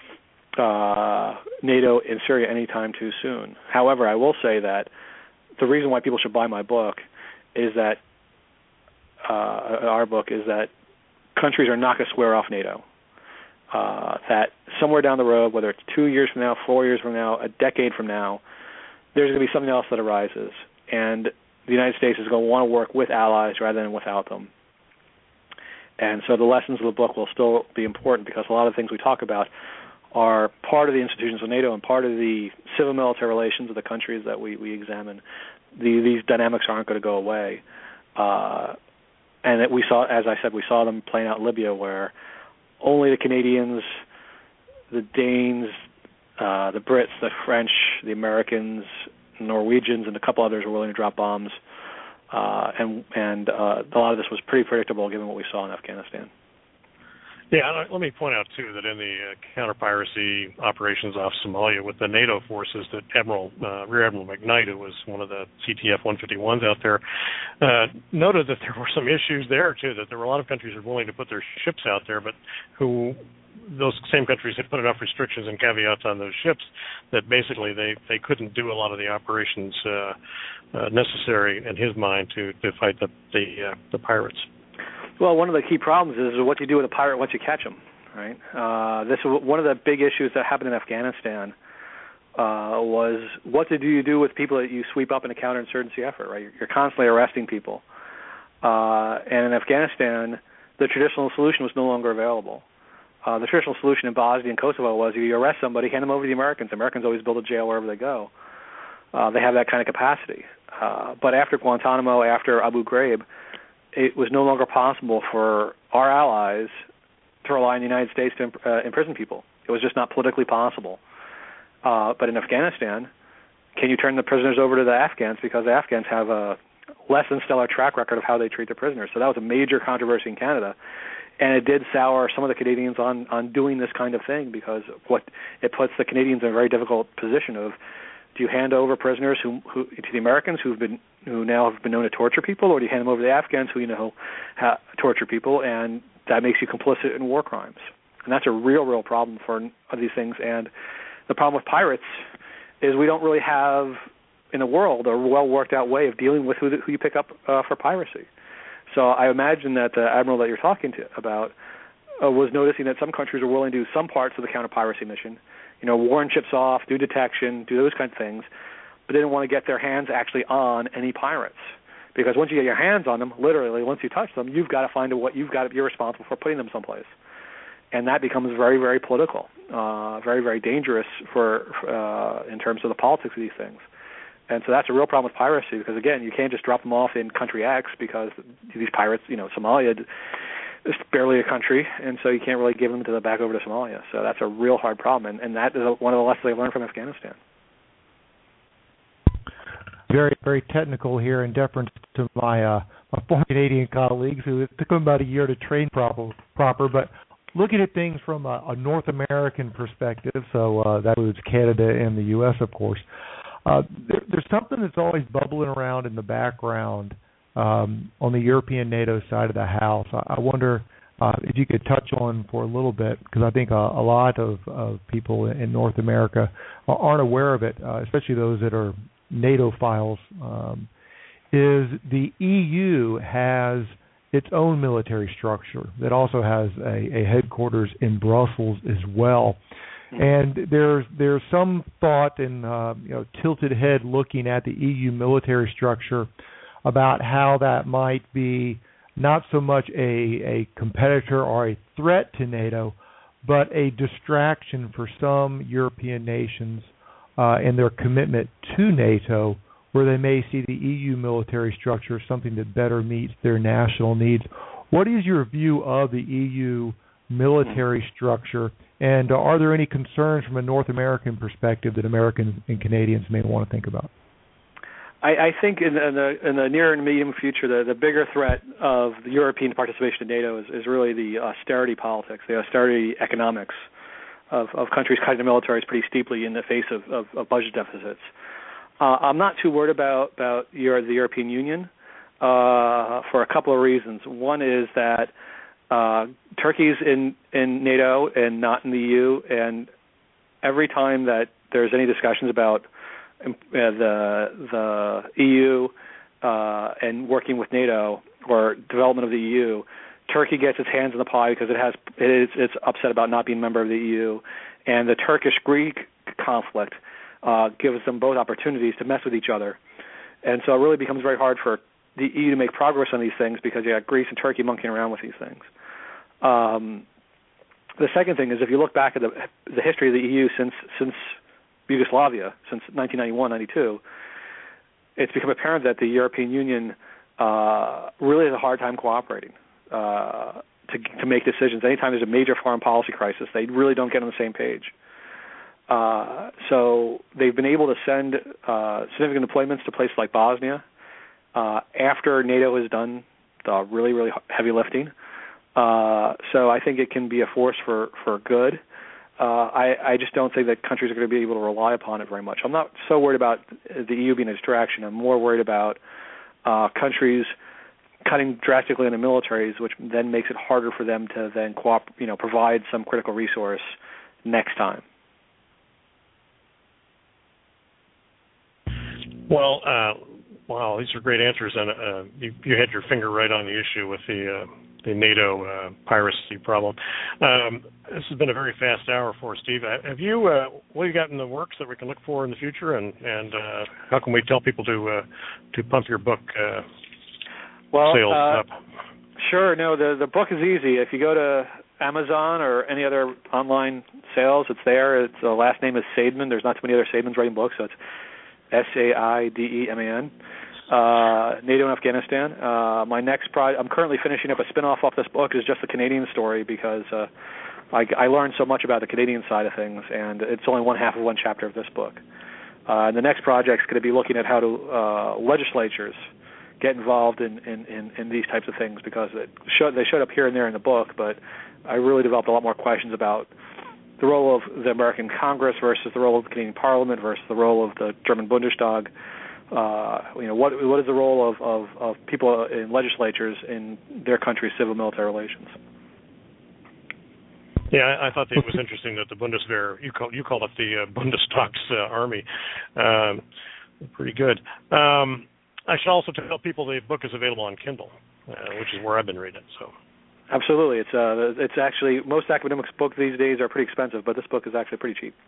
uh, NATO in Syria anytime too soon. However, I will say that the reason why people should buy my book is that uh, our book is that countries are not going to swear off NATO. Uh, that somewhere down the road, whether it's two years from now, four years from now, a decade from now, there's going to be something else that arises. And the United States is going to want to work with allies rather than without them. And so the lessons of the book will still be important because a lot of the things we talk about are part of the institutions of NATO and part of the civil-military relations of the countries that we, we examine. The, these dynamics aren't going to go away. Uh, and that we saw, as I said, we saw them playing out in Libya where only the Canadians, the Danes, uh, the Brits, the French, the Americans, Norwegians, and a couple others were willing to drop bombs. Uh, and and uh, a lot of this was pretty predictable given what we saw in Afghanistan. Yeah, let me point out, too, that in the uh, counter-piracy operations off Somalia with the NATO forces, that Admiral uh, Rear Admiral McKnight, who was one of the C T F one fifty-ones out there, uh, noted that there were some issues there, too, that there were a lot of countries who were willing to put their ships out there, but who those same countries had put enough restrictions and caveats on those ships that basically they, they couldn't do a lot of the operations uh, uh, necessary, in his mind, to, to fight the the, uh, the pirates. Well, one of the key problems is what do you do with a pirate once you catch him, right? Uh, this is one of the big issues that happened in Afghanistan uh, was what do you do with people that you sweep up in a counterinsurgency effort, right? You're, you're constantly arresting people. Uh, and in Afghanistan, the traditional solution was no longer available. Uh, the traditional solution in Bosnia and Kosovo was you arrest somebody, hand them over to the Americans. The Americans always build a jail wherever they go. Uh, they have that kind of capacity. Uh, but after Guantanamo, after Abu Ghraib, it was no longer possible for our allies to rely on the United States to imp- uh, imprison people. It was just not politically possible. Uh, but in Afghanistan, can you turn the prisoners over to the Afghans because the Afghans have a less than stellar track record of how they treat their prisoners? So that was a major controversy in Canada. And it did sour some of the Canadians on, on doing this kind of thing because what it puts the Canadians in a very difficult position of, do you hand over prisoners who, who to the Americans who've been who now have been known to torture people, or do you hand them over to the Afghans who you know ha- torture people, and that makes you complicit in war crimes? And that's a real, real problem for these things. And the problem with pirates is we don't really have in the world a well worked out way of dealing with who, the, who you pick up uh, for piracy. So I imagine that the admiral that you're talking to about uh, was noticing that some countries are willing to do some parts of the counter-piracy mission, you know, warn ships off, do detection, do those kind of things, but they didn't want to get their hands actually on any pirates. Because once you get your hands on them, literally, once you touch them, you've got to find a what you've got to be responsible for putting them someplace. And that becomes very, very political, uh, very, very dangerous for uh, in terms of the politics of these things. And so that's a real problem with piracy because, again, you can't just drop them off in country X because these pirates, you know, Somalia is barely a country, and so you can't really give them to the back over to Somalia. So that's a real hard problem, and, and that is one of the lessons they learned from Afghanistan. Very, very technical here in deference to my, uh, my former Canadian colleagues who it took them about a year to train proper, proper but looking at things from a, a North American perspective, so uh, that includes Canada and the U S, of course, uh, there, there's something that's always bubbling around in the background um, on the European NATO side of the house. I, I wonder uh, if you could touch on for a little bit, because I think a, a lot of, of people in North America aren't aware of it, uh, especially those that are NATO files, um, is the E U has its own military structure that also has a, a headquarters in Brussels as well. And there's there's some thought and uh, you know tilted head looking at the E U military structure about how that might be not so much a, a competitor or a threat to NATO, but a distraction for some European nations uh, in their commitment to NATO, where they may see the E U military structure as something that better meets their national needs. What is your view of the E U military structure, and uh, are there any concerns from a North American perspective that Americans and Canadians may want to think about? I, I think in the, in the in the near and medium future, the, the bigger threat of the European participation in NATO is, is really the austerity politics, the austerity economics of, of countries cutting the militaries pretty steeply in the face of, of, of budget deficits. Uh, I'm not too worried about about Euro, the European Union uh, for a couple of reasons. One is that uh, Turkey's in, in NATO and not in the E U, and every time that there's any discussions about uh, the the E U uh, and working with NATO or development of the E U, Turkey gets its hands in the pie because it has it is, it's upset about not being a member of the E U, and the Turkish-Greek conflict uh, gives them both opportunities to mess with each other, and so it really becomes very hard for the E U to make progress on these things because you got Greece and Turkey monkeying around with these things. Um, the second thing is if you look back at the, the history of the E U since since Yugoslavia, since nineteen ninety-one ninety-two, it's become apparent that the European Union uh, really has a hard time cooperating uh, to to make decisions. Anytime there's a major foreign policy crisis, they really don't get on the same page. Uh, so they've been able to send uh, significant deployments to places like Bosnia uh, after NATO has done the really, really heavy lifting. Uh, so I think it can be a force for, for good. Uh, I, I just don't think that countries are going to be able to rely upon it very much. I'm not so worried about the E U being a distraction. I'm more worried about uh, countries cutting drastically in the militaries, which then makes it harder for them to then coop- you know, provide some critical resource next time. Well, uh, wow, these are great answers, and uh, you, you had your finger right on the issue with the uh, the NATO uh, piracy problem. Um, this has been a very fast hour for us, Steve. Have you uh, what have you got in the works that we can look for in the future, and and uh, how can we tell people to uh, to pump your book uh, well, sales uh, up? Sure. No, the the book is easy. If you go to Amazon or any other online sales, it's there. Its the last name is Saidman. There's not too many other Saidmans writing books, so it's S A I D E M A N, uh, NATO and Afghanistan. Uh, my next project, I'm currently finishing up a spin-off off this book, is just the Canadian story because uh, I, I learned so much about the Canadian side of things, and it's only one half of one chapter of this book. Uh, and the next project is going to be looking at how to uh, legislatures get involved in, in, in, in these types of things because it showed, they showed up here and there in the book, but I really developed a lot more questions about the role of the American Congress versus the role of the Canadian Parliament versus the role of the German Bundestag. Uh, you know, what what is the role of, of, of people in legislatures in their country's civil-military relations? Yeah, I, I thought it was interesting that the Bundeswehr, you call you call it the uh, Bundestag's uh, army, um, pretty good. Um, I should also tell people the book is available on Kindle, uh, which is where I've been reading it. So. Absolutely, it's uh, it's actually most academic books these days are pretty expensive, but this book is actually pretty cheap.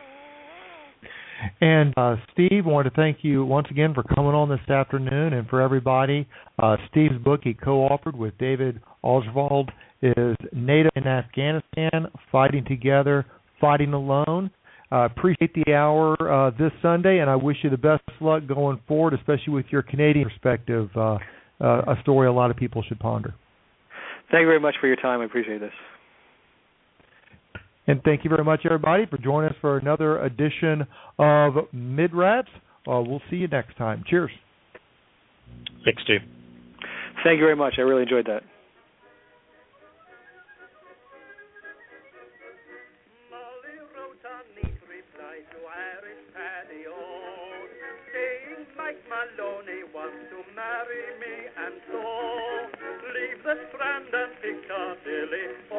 And uh, Steve, I want to thank you once again for coming on this afternoon, and for everybody. Uh, Steve's book he co-authored with David Oswald is NATO in Afghanistan: Fighting Together, Fighting Alone. Uh, appreciate the hour uh, this Sunday, and I wish you the best luck going forward, especially with your Canadian perspective. Uh, uh, a story a lot of people should ponder. Thank you very much for your time. I appreciate this. And thank you very much, everybody, for joining us for another edition of Mid-Rats. Uh, we'll see you next time. Cheers. Thanks, Steve. Thank you very much. I really enjoyed that. Maloney wants to marry me, and so leave the Strand and Piccadilly.